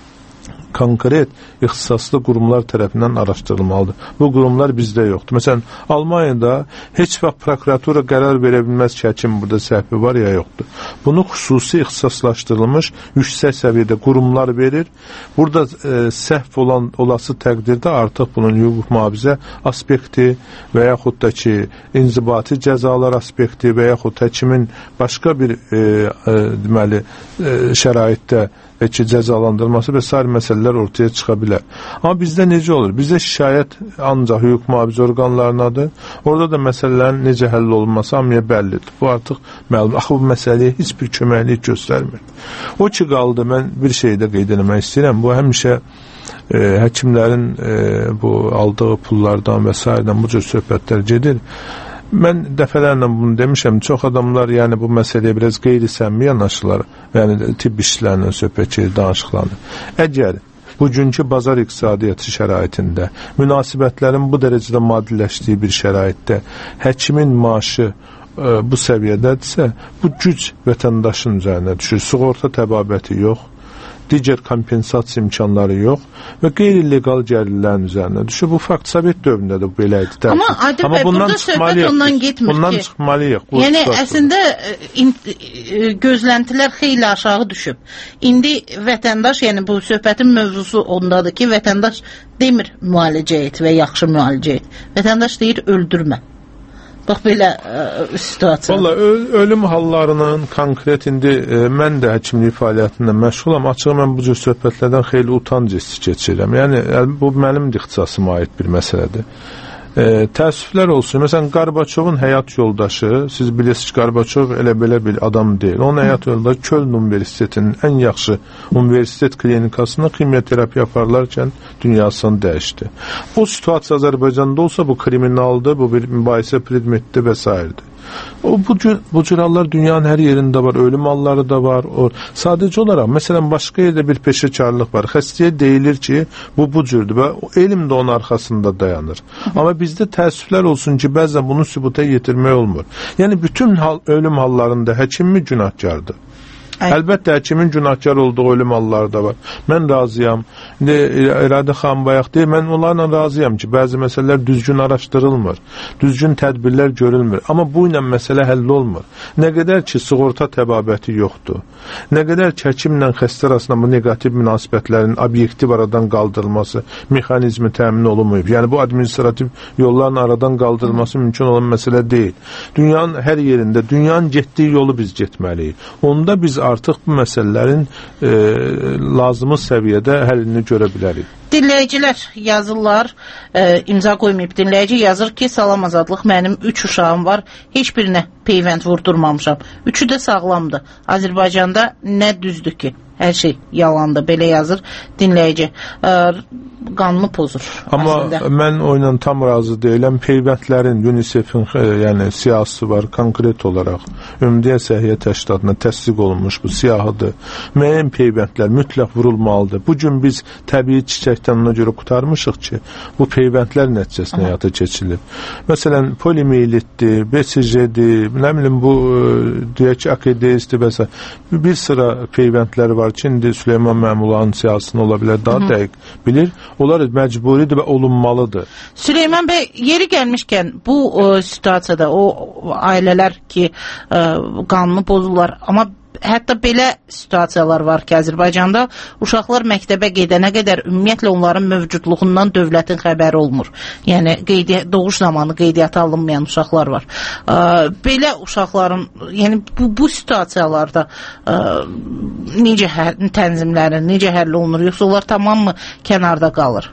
konkret ixtisaslı qurumlar tərəfindən araşdırılmalıdır. Bu qurumlar bizdə yoxdur. Məsələn, Almaniyada heç vaxt prokuratura qərar verə bilməz ki, həkim burada səhvi var ya yoxdur. Bunu xüsusi ixtisaslaşdırılmış yüksək səviyyədə qurumlar verir. Burada e, səhv olan olası təqdirdə artıq bunun hüquq mühafizə aspekti və yaxud da ki, inzibati cəzalar aspekti və yaxud həkimin başqa bir e, e, deməli e, şəraitdə və ki, cəzalandırılması və sair məsələlər ortaya çıxa bilər. Amma bizdə necə olur? Bizdə şikayət ancaq hüquq mühafizə orqanlarınadır. Orada da məsələlərin necə həll olunması hamıya bəllidir. Bu artıq məlum. Axı bu məsələyə heç bir köməklik göstərmir. O ki, qaldı, mən bir şey də qeyd etmək istəyirəm. Bu həmişə e, həkimlərin e, bu aldığı pullardan və sairədən bu cür söhbətlər gedir. Mən dəfələrlə bunu demişəm, çox adamlar yəni bu məsələyə biraz qeyri-səmimi yanaşırlar, yəni tibb işçilərlə söhbət gedir, danışıqlanır. Əgər bugünkü bazar iqtisadiyyatı şəraitində, münasibətlərin bu dərəcədə maddiləşdiyi bir şəraitdə həkimin maaşı ə, bu səviyyədədirsə, bu güc vətəndaşın üzərinə düşür. Sığorta təbabəti yox, digər kompensasiya imkanları yox və qeyri-legal gəlirlərin üzərinə düşür. Bu fakt Sovet dövründə də belə idi. Amma Adil bəy, burada söhbət ondan getmir bundan ki. Çıxmalıyıq. Yəni, əslində in, gözləntilər xeyli aşağı düşüb. İndi vətəndaş, yəni bu söhbətin mövzusu ondadır ki, vətəndaş demir müalicə et və yaxşı müalicə et. Vətəndaş deyir öldürmə. Bax, belə ə, situasiya. Valla, ölüm hallarının konkret indi ə, mən də həkimlik fəaliyyətində məşğulam. Açıq mən bu cür söhbətlərdən xeyli utanc hissi keçirirəm. Yəni, bu mənim ixtisasıma aid bir məsələdir. E, təəssüflər olsun. Məsələn, Qarbaçovun həyat yoldaşı, siz bilirsiniz, Qarbaçov elə belə bir adam deyil. Onun həyat yoldaşı Köln Universitetinin ən yaxşı universitet klinikasında kimyoterapiya aparılarkən dünyasını dəyişdi. O situasiya Azərbaycanda olsa bu kriminaldır, bu bir mübahisə predmetdir və s. O, bu, cür, bu cür hallar dünyanın hər yerində var, ölüm halları da var. O, sadəcə olaraq, məsələn, başqa yerdə bir peşəkarlıq var. Xəstəyə deyilir ki, bu bu cürdür və elm də onun arxasında dayanır. Amma bizdə təəssüflər olsun ki, bəzən bunu sübuta yetirmək olmur. Yəni, bütün hal, ölüm hallarında həkim mi günahkardır? Ay. Əlbəttə, həkimin günahkar olduğu ölüm halları da var. Mən razıyam. İndi İradə xanım bayaq deyir, mən onlarla razıyam ki, bəzi məsələlər düzgün araşdırılmır, düzgün tədbirlər görülmür. Amma bu ilə məsələ həll olmur. Nə qədər ki, sığorta təbabəti yoxdur, nə qədər ki, həkimlə xəstə arasında bu negativ münasibətlərin obyektiv aradan qaldırılması mexanizmi təmin olunmayıb. Yəni, bu administrativ yolların aradan qaldırılması mümkün olan məsələ deyil. Dünyanın hər yerində, dünyanın getdiyi yolu biz getməliyik. Onda biz artıq bu məsələlərin e, lazımı səviyyədə həllini görə bilərik. Dinləyicilər yazırlar, e, imza qoymayıb dinləyici yazır ki, salam azadlıq, mənim üç uşağım var, heç birinə peyvənd vurdurmamışam. Üçü də sağlamdır. Azərbaycanda nə düzdür ki? Hər şey yalandır, belə yazır dinləyici. E, qanını pozur. Amma aslında. Mən o ilə tam razı deyiləm. Peyvəndlərin UNICEF-in yəni siyahısı var, konkret olaraq Ümumdünya Səhiyyə Təşkilatına təsdiq olunmuş bu siyahıdır. Müəyyən peyvəndlər mütləq vurulmalıdır. Bu gün biz təbii çiçəkdən ona görə qutarmışıq ki, bu peyvəndlər nəticəsində həyata keçirilib. Məsələn, polimielitdir, B C G-dir, nə bilim bu deyək ki, A K D S-dir və s. Bir sıra peyvəndlər var ki, indi Süleyman Məmulanın siyasını ola bilər, daha dəqiq bilir. Onlar məcburidir və olunmalıdır. Süleyman bəy, yeri gəlmişkən bu o, situasiyada o ailələr ki, ə, qanunu pozurlar, amma hətta belə situasiyalar var ki, Azərbaycanda uşaqlar məktəbə gedənə qədər ümumiyyətlə onların mövcudluğundan dövlətin xəbəri olmur. Yəni qeydiyyat, doğuş zamanı qeydiyyata alınmayan uşaqlar var. Ə, belə uşaqların, yəni bu, bu situasiyalarda ə, necə hə, tənzimləri, necə həll olunur, yoxsa onlar tamamı kənarda qalır?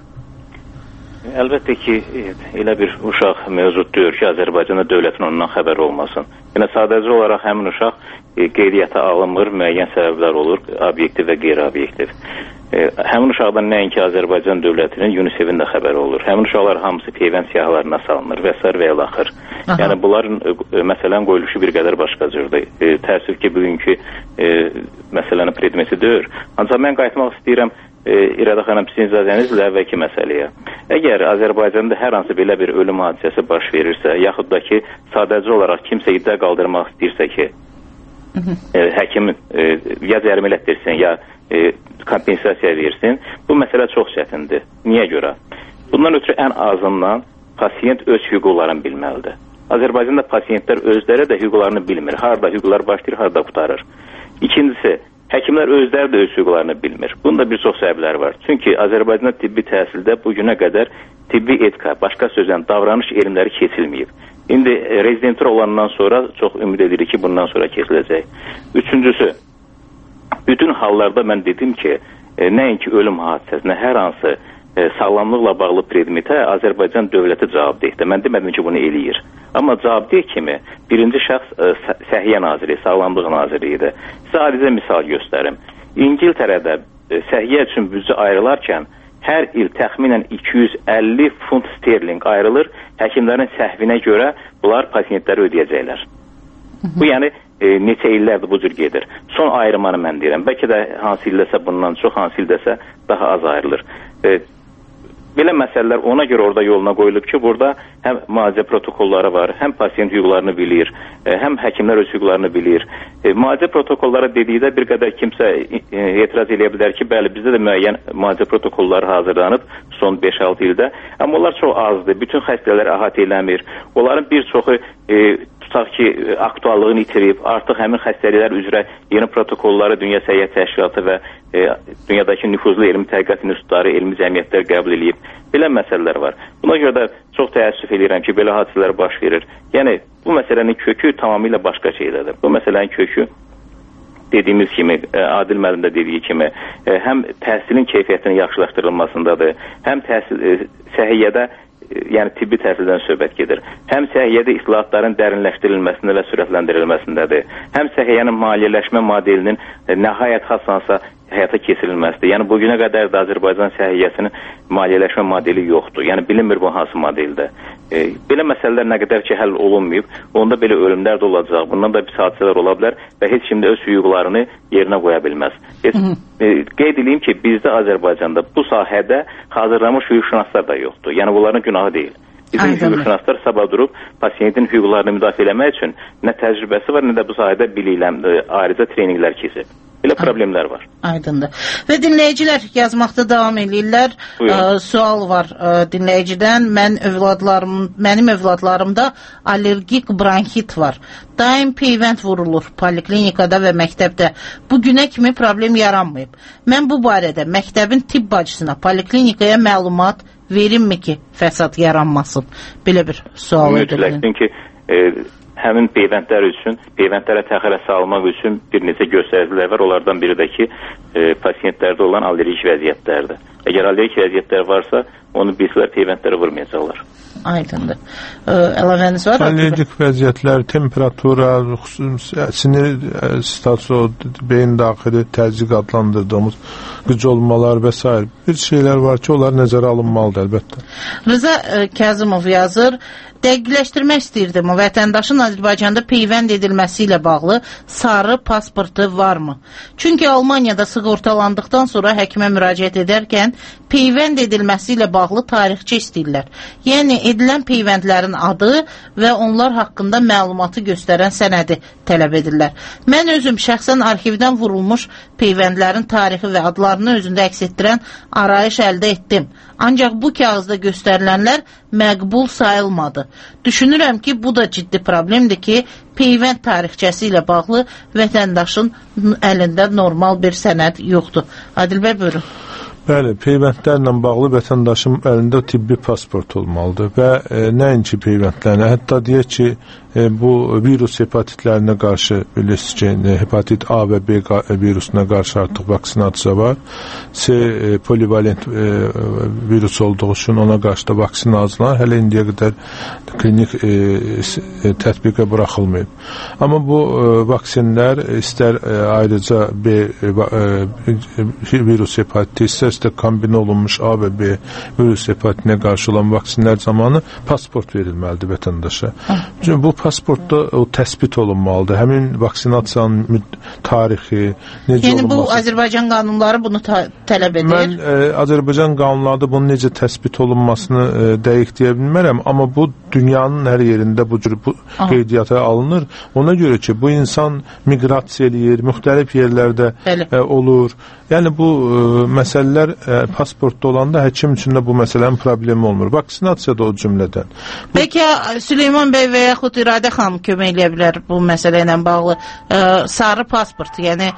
Əlbəttə ki, elə bir uşaq mövcud deyir ki, Azərbaycanda dövlətin ondan xəbəri olmasın. Yəni sadəcə olaraq həmin uşaq e, qeydiyyata alınmır, müəyyən səbəblər olur, obyektiv və qeyri-obyektiv. E, həmin uşaqdan nəinki Azərbaycan dövlətinin, UNICEF-in də xəbəri olur. Həmin uşaqlar hamısı peyvənd siyahılarına salınır və s. və ilaxır. Yəni bunların e, məsələn qoyuluşu bir qədər başqa cürdür. E, təəssüf ki, bugünkü e, məsələnin predmeti deyir. Ancaq mən qayıtmaq istəyirəm E, İrada xanım, sizin icazənizlə əvvəlki məsələyə. Əgər Azərbaycanda hər hansı belə bir ölüm hadisəsi baş verirsə, yaxud da ki, sadəcə olaraq kimsə iddia qaldırmaq istəyirsə ki, e, həkim e, ya cərimə etdirsin, ya e, kompensasiya versin, bu məsələ çox çətindir. Niyə görə? Bundan ötürü ən azından pasiyent öz hüquqlarını bilməlidir. Azərbaycanda pasiyentlər özləri də hüquqlarını bilmir. Harada hüquqlar başlayır, harada qutarır. İkincisi, həkimlər özləri də öz hüquqlarını bilmir. Bunun da bir çox səbəbləri var. Çünki Azərbaycanda tibbi təhsildə bu günə qədər tibbi etika, başqa sözlə davranış elmləri keçilməyib. İndi rezidentura olandan sonra çox ümid edirik ki, bundan sonra keçiləcək. Üçüncüsü, bütün hallarda mən dedim ki, e, nəinki ölüm hadisəsinə, hər hansı e, sağlamlıqla bağlı predmetə Azərbaycan dövləti cavabdehdir. Mən demədim ki, bunu eləyir. Amma cavabdeh kimi birinci şəxs e, Səhiyyə Naziri, Sağlamlıq Naziridir. Sizə adicə misal göstərim. İngiltərədə e, səhiyyə üçün büdcə ayrılarkən hər il təxminən iki yüz əlli funt sterling ayrılır. Həkimlərin səhvinə görə bunlar pasiyentləri ödəyəcəklər. Bu yəni e, neçə illərdir bu cür gedir. Son ayrımanı mən deyirəm. Bəlkə də hansı ildəsə bundan çox, hansı ildəsə daha az ayrılır. E, Belə məsələlər ona görə orada yoluna qoyulub ki, burada həm müalicə protokolları var, həm pasiyent hüquqlarını bilir, həm həkimlər öz hüquqlarını bilir. E, müalicə protokolları dedikdə bir qədər kimsə e, etiraz edə bilər ki, bəli, bizdə də müəyyən müalicə protokolları hazırlanıb son beş altı ildə, amma onlar çox azdır, bütün xəstələri əhatə eləmir. Onların bir çoxu e, tutaq ki, aktuallığını itirib, artıq həmin xəstəliklər üzrə yeni protokolları Dünya Səhiyyə Təşkilatı və e, dünyadakı nüfuzlu elmi tədqiqat institutları, elmi cəmiyyətlər qəbul edib. Belə məsələlər var. Buna görə də çox təəssüf edirəm ki, belə hadisələr baş verir. Yəni, bu məsələnin kökü tamamilə başqa şeydədir. Bu məsələnin kökü dediyimiz kimi, Adil müəllim də dediyi kimi, həm təhsilin keyfiyyətinin yaxşılaşdırılmasındadır, həm təhsil, səhiyyədə yəni tibbi təhsildən söhbət gedir. Həm səhiyyədə islahatların dərinləşdirilməsində və sürətləndirilməsindədir. Həm səhiyyənin maliyyələşmə modelinin nəhayət hasansa həyata keçirilməsidir. Yəni bugünə qədər də Azərbaycan səhiyyəsinin maliyyələşmə modeli yoxdur. Yəni bilinmir bu hansı modeldir. E, belə məsələlər nə qədər ki həll olunmayıb, onda belə ölümlər də olacaq. Bundan da bir hadisələr ola bilər və heç kim də öz hüquqlarını yerinə qoya bilməz. Heç, e, qeyd edeyim ki, bizdə Azərbaycanda bu sahədə hazırlanmış hüquqşünaslar da yoxdur. Yəni bunların günahı deyil. Bizim hüquqşünaslar sabah durub pasiyentin hüquqlarını müdafiə eləmək üçün nə təcrübəsi var, nə də bu sahədə biliklə ayrıca treninqlər keçib. Belə problemlər var. Aydındır. Və dinləyicilər yazmaqda davam edirlər. Ə, sual var ə, dinləyicidən. Mən övladlarım, mənim övladlarımda allergik bronxit var. Daim peyvənd vurulur poliklinikada və məktəbdə. Bu günə kimi problem yaranmayıb. Mən bu barədə məktəbin tibb bacısına, poliklinikaya məlumat verimmi ki, fəsad yaranmasın? Belə bir sual edir. Mütləq, çünki e, həmin peyvəndlər üçün, peyvəndlərə təxirə salmaq üçün bir neçə göstəricilər var. Onlardan biri də ki, e, pasiyentlərdə olan allergik vəziyyətlərdir. Əgər allergik vəziyyətlər varsa, onu bilsələr peyvəndləri vurmayacaqlar. Aydındır. Əlavəniz var? Allergik vəziyyətlər, temperatura, sinir statusu, beyin daxili təzyiq adlandırdığımız qıcolmalar və s. bir şeylər var ki, onlar nəzərə alınmalıdır əlbəttə. Rıza Kazımov yazır, dəqiqləşdirmək istəyirdim, vətəndaşın Azərbaycanda peyvənd edilməsi ilə bağlı sarı pasportu varmı? Çünki Almaniyada sığortalandıqdan sonra həkimə müraciət edərkən peyvənd edilməsi ilə bağlı bağlı tarixçi istəyirlər. Yəni, edilən peyvəndlərin adı və onlar haqqında məlumatı göstərən sənədi tələb edirlər. Mən özüm şəxsən arxivdən vurulmuş peyvəndlərin tarixi və adlarını özündə əks etdirən arayış əldə etdim. Ancaq bu kağızda göstərilənlər məqbul sayılmadı. Düşünürəm ki, bu da ciddi problemdir ki, peyvənd tarixçəsi ilə bağlı vətəndaşın əlində normal bir sənəd yoxdur. Adil bəy, buyurun. Bəli, peyvəndlərlə bağlı vətəndaşın əlində tibbi pasport olmalıdır və e, nəinki peyvəndlərlə, hətta deyək ki, e, bu virus hepatitlərinə qarşı bilirsiniz ki, e, hepatit A və B virusuna qarşı artıq vaksinasiya var. C e, polivalent e, virus olduğu üçün ona qarşı da vaksina hazırlanır. Hələ indiyə qədər klinik e, e, tətbiqə buraxılmayıb. Amma bu e, vaksinlər istər e, ayrıca B e, e, virus hepatiti, istər də kombinə olunmuş A və B virus hepatitinə qarşı olan vaksinlər zamanı pasport verilməlidir vətəndaşa. Çünki bu pasportda o təsbit olunmalıdır. Həmin vaksinasiyanın tarixi, necə yəni, olunması. Bu Azərbaycan qanunları bunu tələb edir. Mən e, Azərbaycan qanunlarda bunun necə təsbit olunmasını e, dəqiq deyə bilmərəm, amma bu dünyanın hər yerində bu cür bu qeydiyyata alınır. Ona görə ki, bu insan miqrasiya eləyir, müxtəlif yerlərdə e, olur. Yəni bu e, məsələlər e, pasportda olanda həkim üçün də bu məsələnin problemi olmur. Vaksinasiya da o cümlədən. Bu... Peki Süleyman bəy və yaxud İradə xanım kömək eləyə bilər bu məsələ ilə bağlı. E, sarı pasport, yəni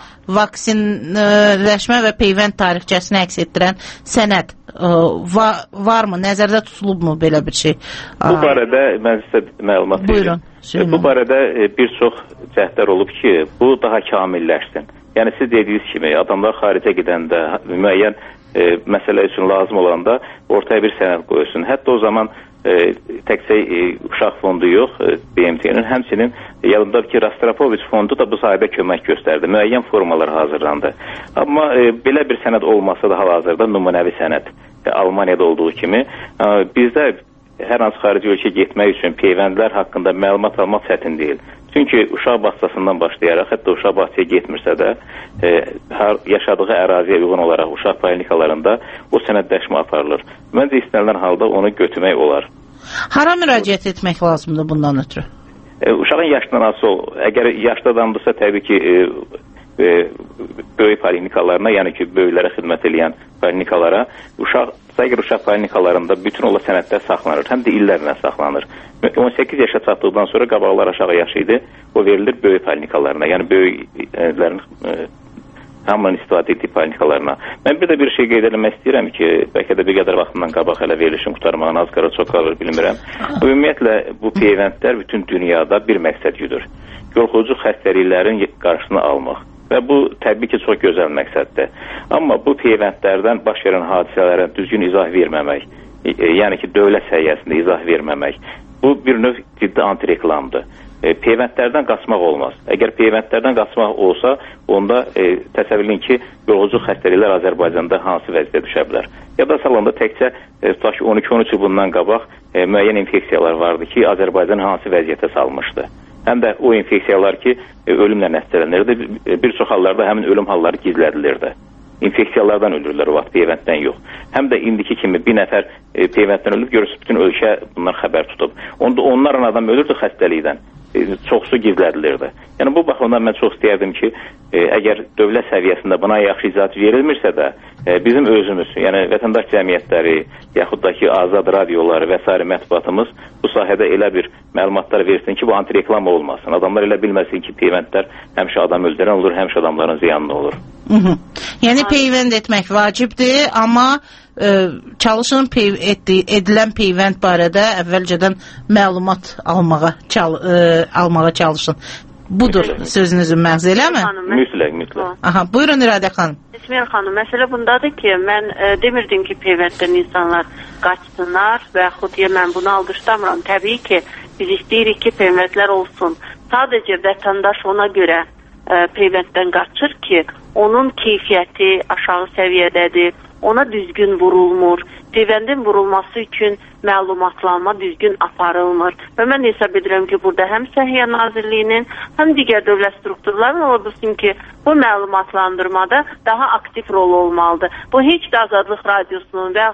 vaksinləşmə və peyvənd tarixçəsini əks etdirən sənəd e, va, varmı, nəzərdə tutulubmu belə bir şey? Bu barədə mən sizə məlumat verim. Bu barədə bir çox cəhdlər olub ki, bu daha kamilləşsin. Yəni siz dediyiniz kimi adamlar xaricə gedəndə müəyyən e, məsələ üçün lazım olanda ortaya bir sənəd qoyulsun. Hətta o zaman e, təkcə e, uşaq fondu yox, e, B M T-nin, həmçinin yanındadır ki, Rastropoviç fondu da bu sahədə kömək göstərdi. Müəyyən formalar hazırlandı. Amma e, belə bir sənəd olmasa da hal-hazırda nümunəvi sənəd e, Almaniyada olduğu kimi e, bizdə hər hansı xarici ölkə getmək üçün peyvəndlər haqqında məlumat almaq çətin deyil. Çünki uşaq bağçasından başlayaraq, hətta uşaq bağçaya getmirsə də, e, hər, yaşadığı əraziyə uyğun olaraq uşaq poliklinikalarında o sənədləşmə aparılır. Məncə istənilən halda onu götürmək olar. Hara müraciət etmək lazımdır bundan ötürü? E, uşağın yaşından asılı ol. Əgər yaşlı adamdırsa, təbii ki, e, e, böyük poliklinikalarına, yəni ki, böyüklərə xidmət edən poliklinikalara, uşaq əgər uşaq poliklinikalarında bütün ola sənədlər saxlanır, həm də illərlə saxlanır. on səkkiz yaşa çatdıqdan sonra qabaqlar aşağı yaşı idi, o verilir böyük poliklinikalarına, yəni böyüklərin e, hamının istifadə etdiyi poliklinikalarına. Mən bir də bir şey qeyd etmək istəyirəm ki, bəlkə də bir qədər vaxtından qabaq hələ verilişin qurtarmağına az qara çox qalır, bilmirəm. Ümumiyyətlə, bu peyvəndlər bütün dünyada bir məqsəd güdür. Yoluxucu xəstəliklərin qarşısını almaq. Və bu təbii ki, çox gözəl məqsəddir. Amma bu peyvəndlərdən baş verən hadisələrə düzgün izah verməmək, e, yəni ki, dövlət səviyyəsində izah verməmək, bu bir növ ciddi antireklamdır. E, peyvəndlərdən qaçmaq olmaz. Əgər peyvəndlərdən qaçmaq olsa, onda e, təsəvvürləyin ki, yoluxucu xəstəliklər Azərbaycanda hansı vəziyyətə düşə bilər. Yada salonda təkcə e, on iki on üç il bundan qabaq e, müəyyən infeksiyalar vardı ki, Azərbaycan hansı vəziyyətə salmışdı. Həm də o infeksiyalar ki, e, ölümlə nəticələnirdi. Bir çox hallarda həmin ölüm halları gizlədilirdi. İnfeksiyalardan ölürlər o vaxt, peyvənddən yox. Həm də indiki kimi bir nəfər e, peyvənddən ölüb, görürsünüz, bütün ölkə bunlar xəbər tutub. Onda onlarla adam ölürdü xəstəlikdən. E, çoxsu gizlədilirdi. Yəni bu baxımdan mən çox istəyərdim ki, e, əgər dövlət səviyyəsində buna yaxşı icazə verilmirsə də, e, bizim özümüz, yəni vətəndaş cəmiyyətləri, yaxud da ki, azad radioları və s. mətbuatımız bu sahədə elə bir məlumatlar versin ki, bu antireklam olmasın. Adamlar elə bilməsin ki, peyvəndlər həmişə adam öldürən olur, həmişə adamların ziyanlı olur. Hı -hı. Yəni peyvənd etmək vacibdir, amma e, çalışın pey etdi, edilən peyvənd barədə əvvəlcədən məlumat almağa, çal e, almağa çalışın. Budur mütləq. Sözünüzün məğzi eləmi? Mütləq, mütləq. Aha, buyurun İradə xanım. İsmail xanım, məsələ bundadır ki, mən e, demirdim ki, peyvənddən insanlar qaçsınlar və yaxud ya mən bunu alqışlamıram. Təbii ki, biz istəyirik ki, peyvəndlər olsun. Sadəcə vətəndaş ona görə e, peyvənddən qaçır ki, onun keyfiyyəti aşağı səviyyədədir, ona düzgün vurulmur, peyvəndin vurulması üçün məlumatlanma düzgün aparılmır. Və mən hesab edirəm ki, burada həm Səhiyyə Nazirliyinin, həm digər dövlət strukturlarının ola bilsin ki, bu məlumatlandırmada daha aktiv rol olmalıdır. Bu heç də Azadlıq Radiosunun və yaxud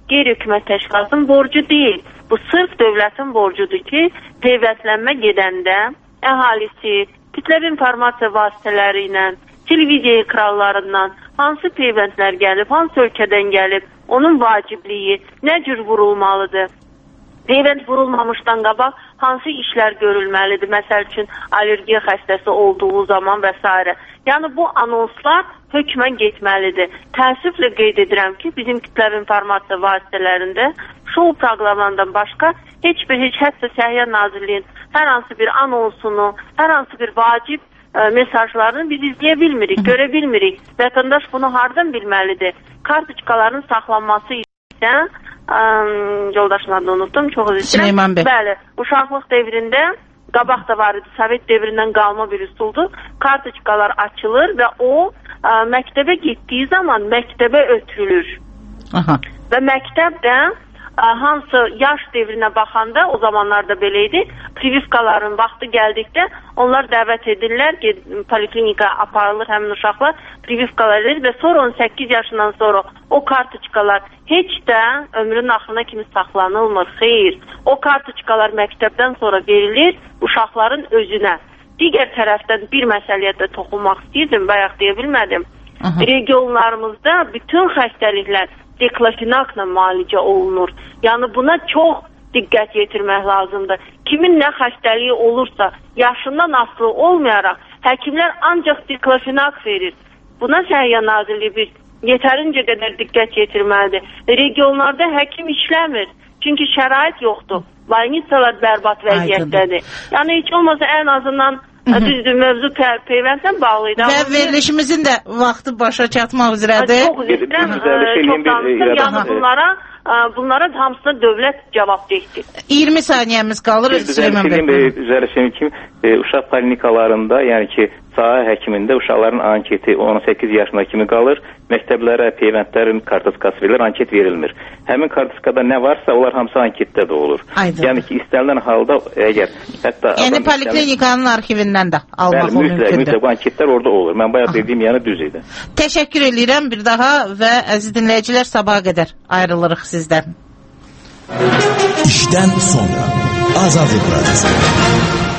qeyri-hökumət təşkilatının borcu deyil. Bu sırf dövlətin borcudur ki, peyvəndlənmə gedəndə əhalisi, kütləvi informasiya vasitələri ilə, televiziya ekranlarından hansı peyvəndlər gəlib, hansı ölkədən gəlib, onun vacibliyi nə cür vurulmalıdır? Peyvənd vurulmamışdan qabaq hansı işlər görülməlidir? Məsəl üçün, allergiya xəstəsi olduğu zaman və s. Yəni, bu anonslar hökmən getməlidir. Təəssüflə qeyd edirəm ki, bizim kütləvi informasiya vasitələrində şou proqramlarından başqa heç bir, heç hətta Səhiyyə Nazirliyin hər hansı bir anonsunu, hər hansı bir vacib ə, mesajlarını biz izləyə bilmirik, görə bilmirik. Vətəndaş bunu hardan bilməlidir? Kartoçkaların saxlanması isə, ə, yoldaşın adını unuttum, çox üzr istəyirəm. Süleyman bəy. Bəli, uşaqlıq devrində qabaq da var idi, Sovet devrindən qalma bir üsuldur. Kartoçkalar açılır və o ə, məktəbə getdiyi zaman məktəbə ötürülür. Aha. Və məktəbdə ə, hansı yaş devrinə baxanda, o zamanlarda belə idi, privivkaların vaxtı gəldikdə onlar dəvət edirlər ki, poliklinika aparılır həmin uşaqlar, privivkalar edir və sonra on səkkiz yaşından sonra o kartoçkalar heç də ömrün axırına kimi saxlanılmır, xeyr. O kartoçkalar məktəbdən sonra verilir uşaqların özünə. Digər tərəfdən bir məsələyə də toxunmaq istəyirdim, bayaq deyə bilmədim. Aha. Regionlarımızda bütün xəstəliklər deklafenakla müalicə olunur. Yəni buna çox diqqət yetirmək lazımdır. Kimin nə xəstəliyi olursa, yaşından asılı olmayaraq həkimlər ancaq deklafenak verir. Buna Səhiyyə Nazirliyi bir yetərincə qədər diqqət yetirməlidir. Regionlarda həkim işləmir. Çünki şərait yoxdur. Baynisalar bərbad vəziyyətdədir. Yəni heç olmasa ən azından düzdür, mövzu peyvəndlə bağlıydı. Və verilişimizin də vaxtı başa çatmaq üzrədir. Çox üzr istəyirəm, çox danışdım. Yəni bunlara, bunlara hamısına dövlət cavabdehdir. iyirmi saniyəmiz qalır. Süleyman bəy. Üzərişim kimi uşaq poliklinikalarında, yəni ki, sahə həkimində uşaqların anketi on səkkiz yaşına kimi qalır. Məktəblərə peyvəndlərin kartoçkası verilir, anket verilmir. Həmin kartoçkada nə varsa, onlar hamısı anketdə də olur. Aydın. Yəni ki, istənilən halda əgər hətta... Yəni poliklinikanın arxivindən də almaq bəli, mümkündür. Mütləq, mütləq bu anketlər orada olur. Mən bayaq dediyim yəni düz idi. Təşəkkür edirəm bir daha və əziz dinləyicilər, sabaha qədər ayrılırıq sizdən. İşdən sonra Azadlıq Radyosu.